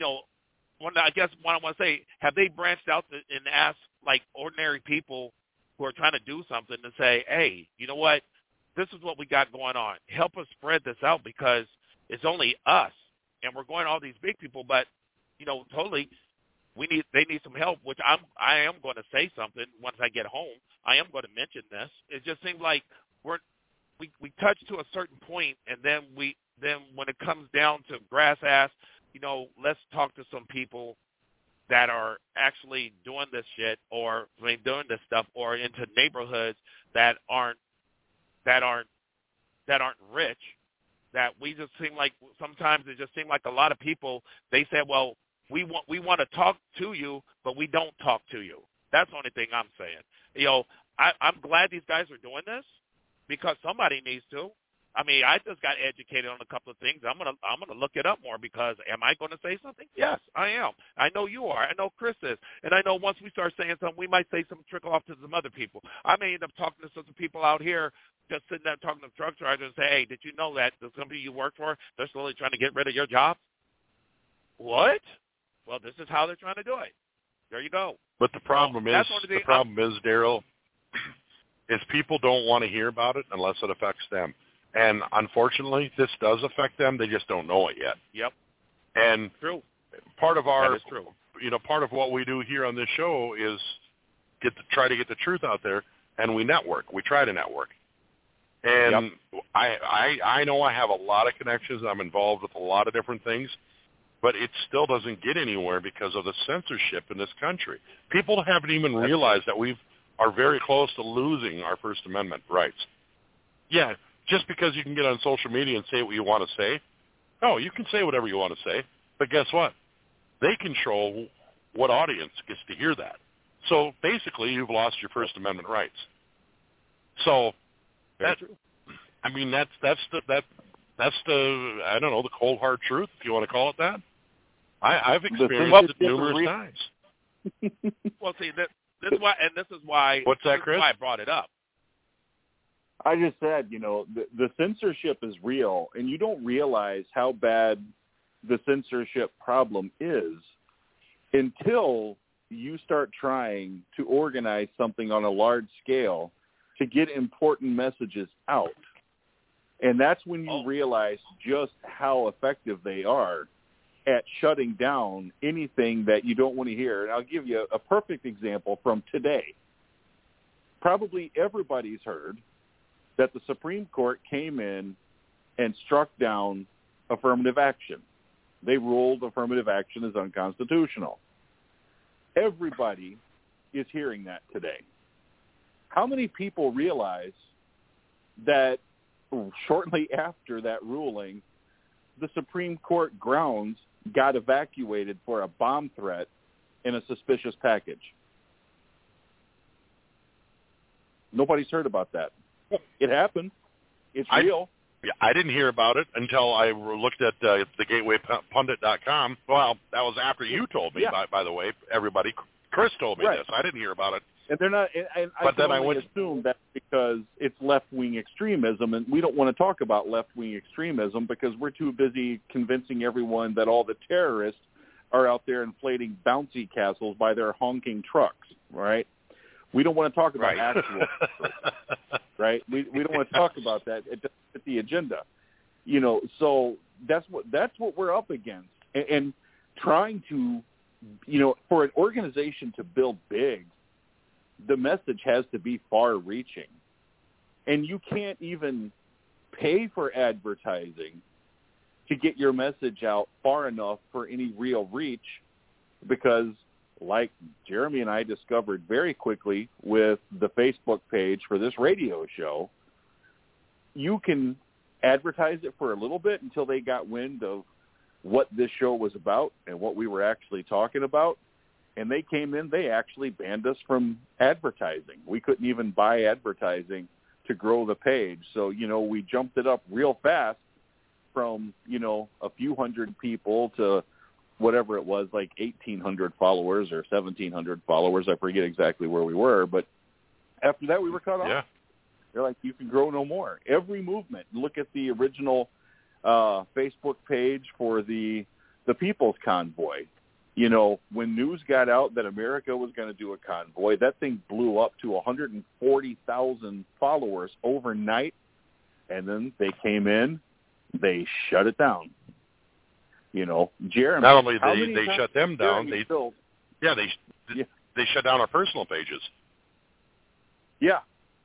I guess what I want to say, have they branched out and asked, like, ordinary people who are trying to do something to say, hey, you know what? this is what we got going on. Help us spread this out because it's only us, and we're going to all these big people, but, totally they need some help, which I am going to say something once I get home. I am going to mention this. It just seems like we touch to a certain point, and then when it comes down to brass ass, let's talk to some people that are actually doing this shit or doing this stuff or into neighborhoods that aren't rich. That we just seem like sometimes it just seems like a lot of people, they say, well, we want to talk to you, but we don't talk to you. That's the only thing I'm saying. I'm glad these guys are doing this because somebody needs to. I mean, I just got educated on a couple of things. I'm gonna look it up more because am I going to say something? Yes, I am. I know you are. I know Chris is, and I know once we start saying something, we might say some trickle off to some other people. I may end up talking to some people out here, just sitting there talking to truck drivers and say, "Hey, did you know that the company you work for, they're slowly trying to get rid of your job?" What? Well, this is how they're trying to do it. There you go. But the problem is, Daryl, is people don't want to hear about it unless it affects them. And unfortunately, this does affect them. They just don't know it yet. Yep. And true. Part of that is true. Part of what we do here on this show is try to get the truth out there, and we network. We try to network. And yep. I know I have a lot of connections. I'm involved with a lot of different things, but it still doesn't get anywhere because of the censorship in this country. People haven't even realized that we are very close to losing our First Amendment rights. Yeah. Just because you can get on social media and say what you want to say, no, you can say whatever you want to say, but guess what? They control what audience gets to hear that. So basically, you've lost your First Amendment rights. So that's the I don't know, the cold hard truth, if you want to call it that. I've experienced it numerous times. Well, see, this is why. What's that, Chris? This is why I brought it up. I just said, the censorship is real, and you don't realize how bad the censorship problem is until you start trying to organize something on a large scale to get important messages out. And that's when you realize just how effective they are at shutting down anything that you don't want to hear. And I'll give you a perfect example from today. Probably everybody's heard that the Supreme Court came in and struck down affirmative action. They ruled affirmative action is unconstitutional. Everybody is hearing that today. How many people realize that shortly after that ruling, the Supreme Court grounds got evacuated for a bomb threat in a suspicious package? Nobody's heard about that. It happened. It's real. I didn't hear about it until I looked at the GatewayPundit.com. Well, that was after you told me, by the way, everybody. Chris told me this. I didn't hear about it. And they're not. And I would assume that's because it's left-wing extremism, and we don't want to talk about left-wing extremism because we're too busy convincing everyone that all the terrorists are out there inflating bouncy castles by their honking trucks, right? We don't want to talk about actual, right? We don't want to talk about that. It doesn't fit the agenda, So that's what we're up against, and trying to, for an organization to build big, the message has to be far-reaching, and you can't even pay for advertising to get your message out far enough for any real reach, because like Jeremy and I discovered very quickly with the Facebook page for this radio show, you can advertise it for a little bit until they got wind of what this show was about and what we were actually talking about. And they came in, they actually banned us from advertising. We couldn't even buy advertising to grow the page. So, we jumped it up real fast from, a few hundred people to whatever it was, like 1,800 followers or 1,700 followers. I forget exactly where we were. But after that, we were cut off. Yeah. They're like, you can grow no more. Every movement. Look at the original Facebook page for the People's Convoy. When news got out that America was going to do a convoy, that thing blew up to 140,000 followers overnight And then they came in, they shut it down. You know, Jeremy. Not only they shut them down, they shut down our personal pages. Yeah.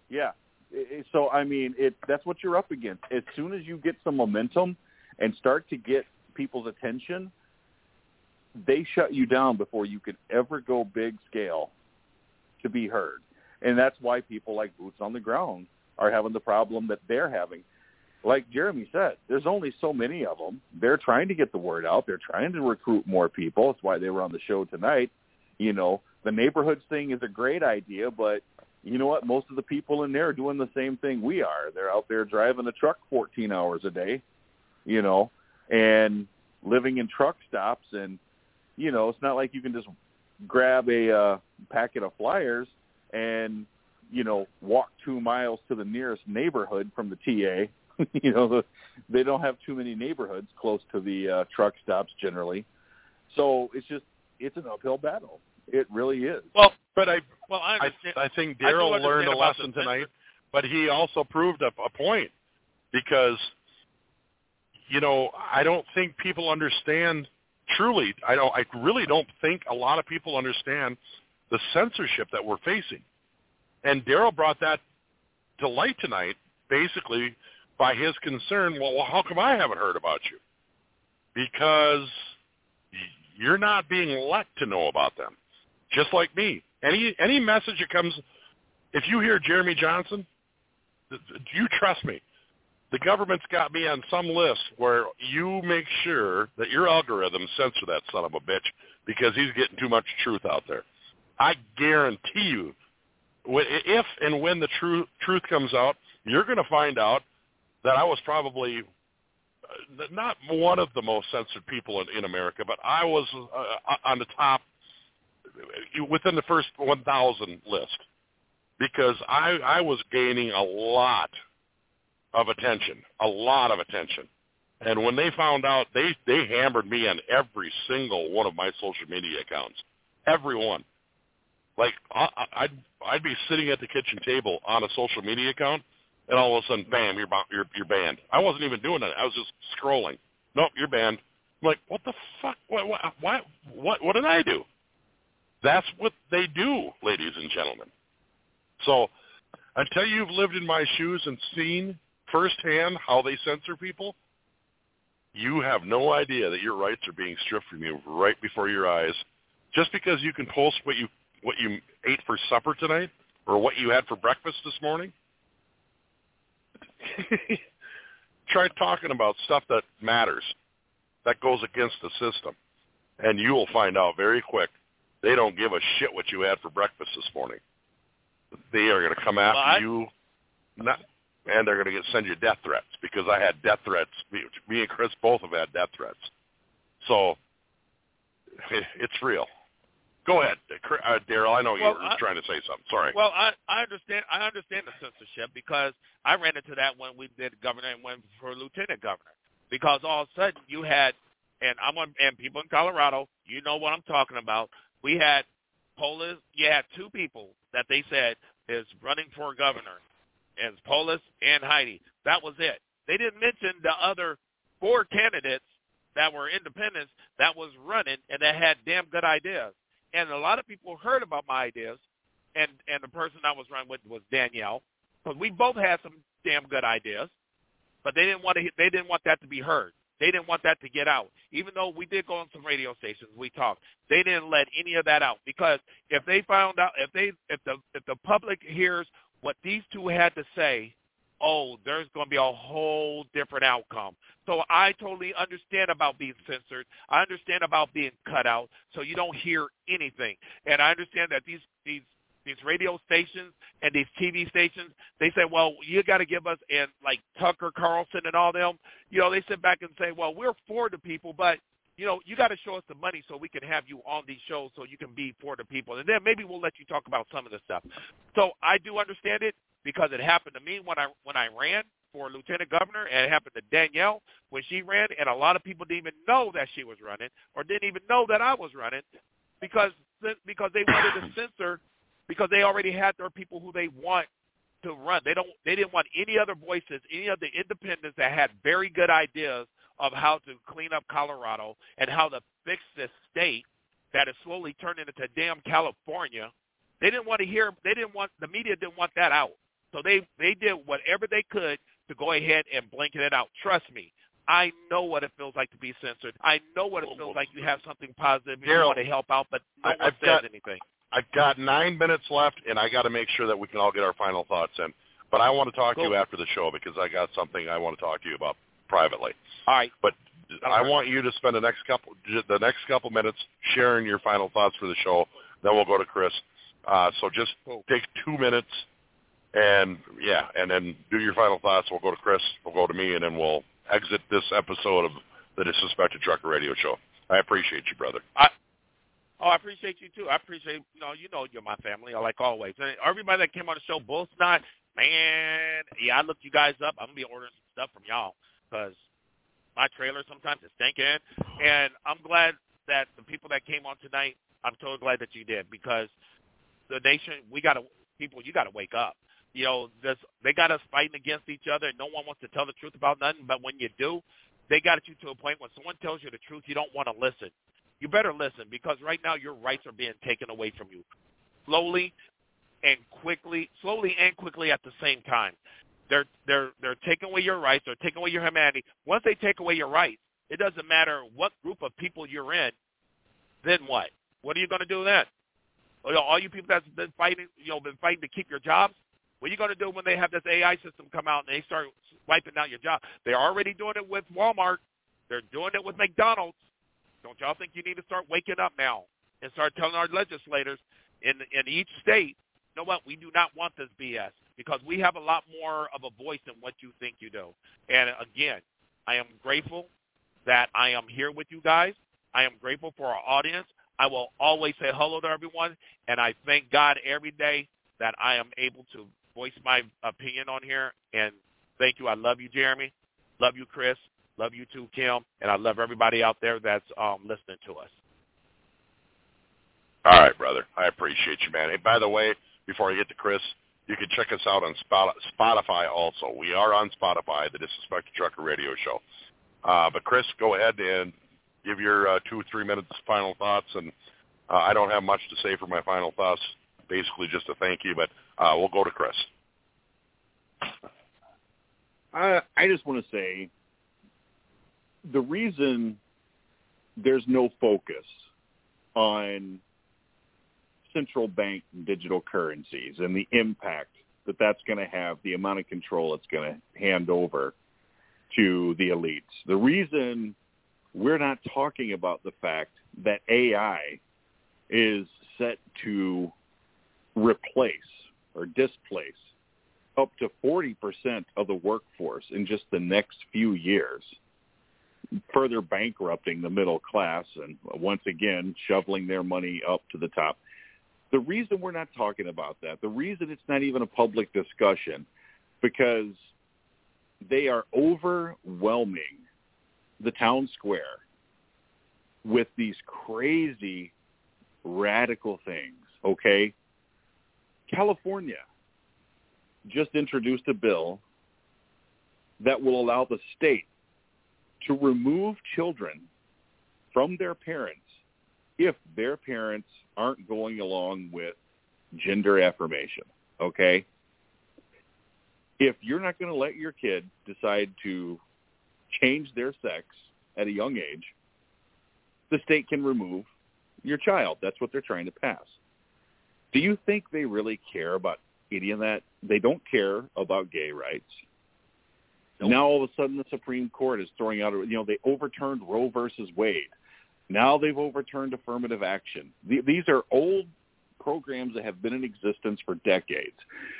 So I mean, that's what you're up against. As soon as you get some momentum and start to get people's attention, they shut you down before you could ever go big scale to be heard. And that's why people like Boots on the Ground are having the problem that they're having. Like Jeremy said, there's only so many of them. They're trying to get the word out. They're trying to recruit more people. That's why they were on the show tonight. You know, the neighborhoods thing is a great idea, but you know what? Most of the people in there are doing the same thing we are. They're out there driving a truck 14 hours a day, you know, and living in truck stops. And, you know, it's not like you can just grab a packet of flyers and, you know, walk 2 miles to the nearest neighborhood from the TA. You know, they don't have too many neighborhoods close to the truck stops generally. So it's an uphill battle. It really is. Well, but I think Daryl learned a lesson tonight, but he also proved a point because, you know, I don't think people understand truly. I really don't think a lot of people understand the censorship that we're facing. And Daryl brought that to light tonight, basically by his concern. Well, how come I haven't heard about you? Because you're not being let to know about them. Just like me. Any message that comes, if you hear Jeremy Johnson, you trust me. The government's got me on some list where you make sure that your algorithms censor that son of a bitch because he's getting too much truth out there. I guarantee you, if and when the truth comes out, you're going to find out that I was probably not one of the most censored people in America, but I was on the top within the first 1,000 list because I was gaining a lot of attention. And when they found out, they hammered me on every single one of my social media accounts, every one. Like I'd be sitting at the kitchen table on a social media account, and all of a sudden, bam, you're banned. I wasn't even doing that. I was just scrolling. Nope, you're banned. I'm like, what the fuck? What did I do? That's what they do, ladies and gentlemen. So until you've lived in my shoes and seen firsthand how they censor people, you have no idea that your rights are being stripped from you right before your eyes. Just because you can post what you ate for supper tonight or what you had for breakfast this morning, try talking about stuff that matters, that goes against the system, and you will find out very quick they don't give a shit what you had for breakfast this morning. They are going to come after you, and they're going to send you death threats because I had death threats. Me and Chris both have had death threats. So it's real. Go ahead, Daryl. I know you were trying to say something. Sorry. Well, I understand the censorship because I ran into that when we did governor and went for lieutenant governor. Because all of a sudden you had, and people in Colorado, you know what I'm talking about. We had Polis. You had two people that they said is running for governor, and Polis and Heidi. That was it. They didn't mention the other 4 candidates that were independents that was running and that had damn good ideas. And a lot of people heard about my ideas, and the person I was running with was Danielle, because we both had some damn good ideas, but they didn't want that to be heard. They didn't want that to get out. Even though we did go on some radio stations, we talked. They didn't let any of that out because if they found out, if the public hears what these two had to say, there's going to be a whole different outcome. So I totally understand about being censored. I understand about being cut out so you don't hear anything. And I understand that these radio stations and these TV stations, they say, well, you got to give us, and like Tucker Carlson and all them, they sit back and say, well, we're for the people, but, you got to show us the money so we can have you on these shows so you can be for the people. And then maybe we'll let you talk about some of the stuff. So I do understand it because it happened to me when I ran for lieutenant governor, and it happened to Danielle when she ran, and a lot of people didn't even know that she was running or didn't even know that I was running because they wanted to censor because they already had their people who they want to run. They didn't want any other voices, any of the independents that had very good ideas of how to clean up Colorado and how to fix this state that is slowly turning into damn California. They didn't want to hear. The media didn't want that out. So they did whatever they could to go ahead and blanket it out. Trust me, I know what it feels like to be censored. I know what it feels like you have something positive and you want to help out, but no one says anything. I've got 9 minutes left, and I got to make sure that we can all get our final thoughts in. But I want to talk to you after the show because I got something I want to talk to you about privately. All right. But I want you to spend the next couple minutes sharing your final thoughts for the show. Then we'll go to Chris. So just take 2 minutes, and then do your final thoughts. We'll go to Chris. We'll go to me, and then we'll exit this episode of the Disrespected Trucker Radio Show. I appreciate you, brother. I appreciate you too. I appreciate you're my family, like always. And everybody that came on the show, Bull Snot, man, I looked you guys up. I'm gonna be ordering some stuff from y'all because my trailer sometimes is stinking. And I'm glad that the people that came on tonight, I'm totally glad that you did because the nation, you got to wake up. They got us fighting against each other, and no one wants to tell the truth about nothing. But when you do, they got you to a point when someone tells you the truth, you don't want to listen. You better listen because right now your rights are being taken away from you, slowly and quickly at the same time. They're taking away your rights. They're taking away your humanity. Once they take away your rights, it doesn't matter what group of people you're in. Then what? What are you going to do then? All you people that's been fighting to keep your jobs. What are you going to do when they have this AI system come out and they start wiping out your job? They're already doing it with Walmart. They're doing it with McDonald's. Don't y'all think you need to start waking up now and start telling our legislators in each state, you know what, we do not want this BS because we have a lot more of a voice than what you think you do. And, again, I am grateful that I am here with you guys. I am grateful for our audience. I will always say hello to everyone, and I thank God every day that I am able to voice my opinion on here. And thank you. I love you, Jeremy. Love you, Chris. Love you too, Kim. And I love everybody out there that's listening to us. All right, brother. I appreciate you, man. Hey, by the way, before I get to Chris, you can check us out on Spotify also. We are on Spotify, the Disrespected Trucker Radio Show. But, Chris, go ahead and give your 2-3 minutes final thoughts. And I don't have much to say for my final thoughts, basically just a thank you. But we'll go to Chris. I just want to say the reason there's no focus on central bank digital currencies and the impact that that's going to have, the amount of control it's going to hand over to the elites. The reason we're not talking about the fact that AI is set to replace or displace up to 40% of the workforce in just the next few years, further bankrupting the middle class and once again shoveling their money up to the top. The reason we're not talking about that, the reason it's not even a public discussion, because they are overwhelming the town square with these crazy, radical things, okay? California just introduced a bill that will allow the state to remove children from their parents if their parents aren't going along with gender affirmation, okay? If you're not going to let your kid decide to change their sex at a young age, the state can remove your child. That's what they're trying to pass. Do you think they really care about any of that? They don't care about gay rights. Nope. Now all of a sudden the Supreme Court is throwing out, they overturned Roe versus Wade. Now they've overturned affirmative action. These are old programs that have been in existence for decades.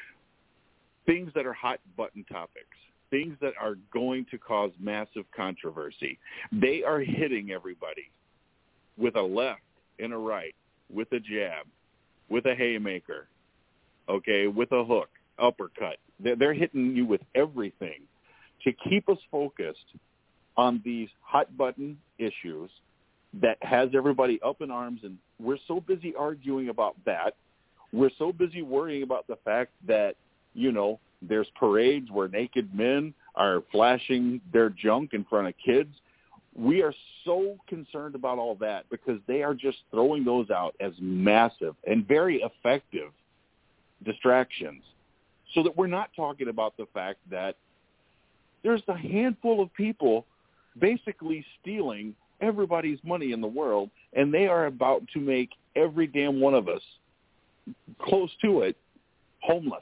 Things that are hot button topics, things that are going to cause massive controversy. They are hitting everybody with a left and a right, with a jab, with a haymaker, okay, with a hook, uppercut. They're hitting you with everything to keep us focused on these hot button issues that has everybody up in arms, and we're so busy arguing about that. We're so busy worrying about the fact that There's parades where naked men are flashing their junk in front of kids. We are so concerned about all that because they are just throwing those out as massive and very effective distractions, so that we're not talking about the fact that there's a handful of people basically stealing everybody's money in the world, and they are about to make every damn one of us close to it homeless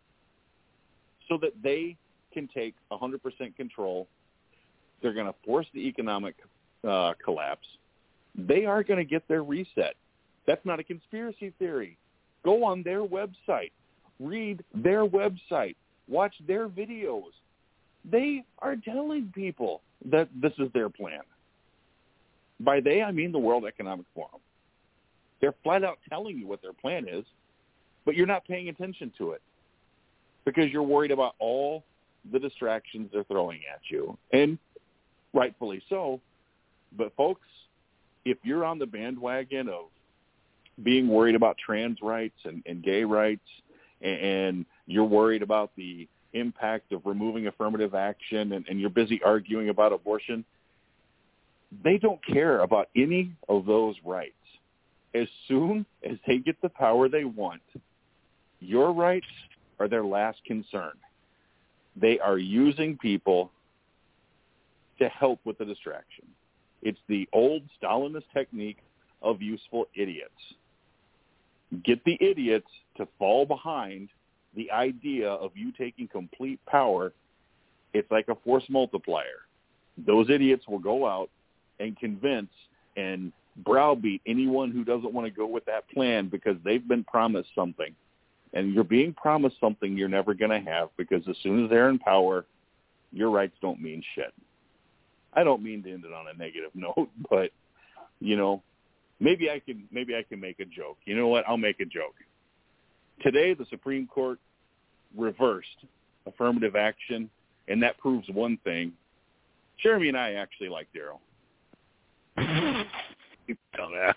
so that they can take 100% control. They're going to force the economic collapse. They are going to get their reset. That's not a conspiracy theory. Go on their website. Read their website. Watch their videos. They are telling people that this is their plan. By they, I mean the World Economic Forum. They're flat out telling you what their plan is, but you're not paying attention to it because you're worried about all the distractions they're throwing at you, and rightfully so. But folks, if you're on the bandwagon of being worried about trans rights and gay rights, and you're worried about the impact of removing affirmative action, and you're busy arguing about abortion, they don't care about any of those rights. As soon as they get the power they want, your rights are their last concern. They are using people to help with the distraction. It's the old Stalinist technique of useful idiots. Get the idiots to fall behind the idea of you taking complete power. It's like a force multiplier. Those idiots will go out and convince and browbeat anyone who doesn't want to go with that plan because they've been promised something. And you're being promised something you're never going to have, because as soon as they're in power, your rights don't mean shit. I don't mean to end it on a negative note, but, maybe I can make a joke. You know what? I'll make a joke. Today, the Supreme Court reversed affirmative action, and that proves one thing. Jeremy and I actually like Daryl. You dumbass.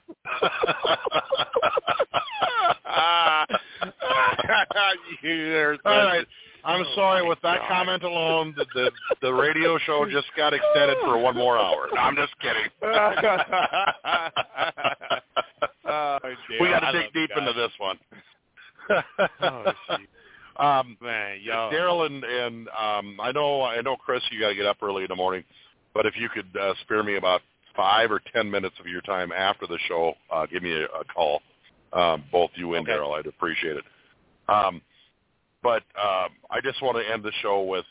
All right. I'm sorry. With that comment alone, the radio show just got extended for one more hour. No, I'm just kidding. We got to dig deep into this one. Man, yo, Daryl and I know, Chris, you got to get up early in the morning, but if you could spare me about 5 or 10 minutes of your time after the show, give me a call. Both you and Daryl, I'd appreciate it. But I just want to end the show with,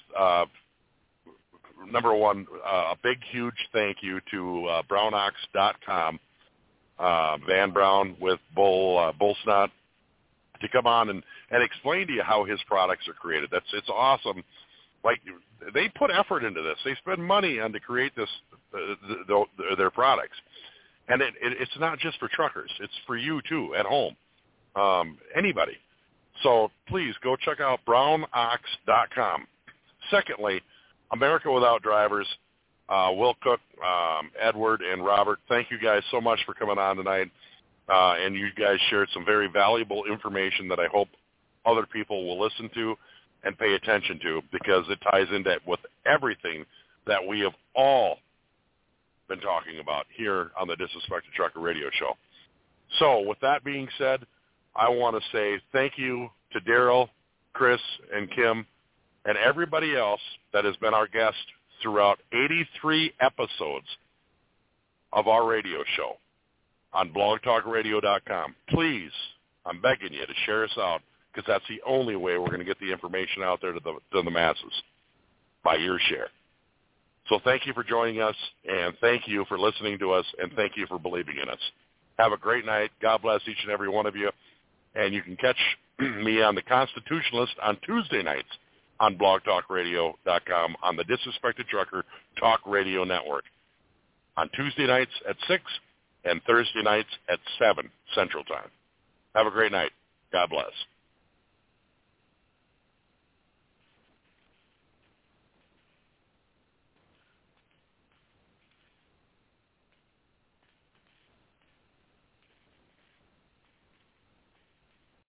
number one, a big, huge thank you to brownox.com, Van Brown with Bull Snot, to come on and explain to you how his products are created. It's awesome. Like, they put effort into this. They spend money on to create this their products. And it's not just for truckers. It's for you, too, at home. Anybody. So please go check out brownox.com. Secondly, America Without Drivers, Will Cook, Edward, and Robert, thank you guys so much for coming on tonight. And you guys shared some very valuable information that I hope other people will listen to and pay attention to, because it ties into with everything that we have all been talking about here on the Disrespected Trucker Radio Show. So with that being said, I want to say thank you to Daryl, Chris, and Kim, and everybody else that has been our guest throughout 83 episodes of our radio show on blogtalkradio.com. Please, I'm begging you to share us out, because that's the only way we're going to get the information out there to the masses, by your share. So thank you for joining us, and thank you for listening to us, and thank you for believing in us. Have a great night. God bless each and every one of you. And you can catch me on The Constitutionalist on Tuesday nights on blogtalkradio.com on the Disrespected Trucker Talk Radio Network, on Tuesday nights at 6 and Thursday nights at 7 Central Time. Have a great night. God bless.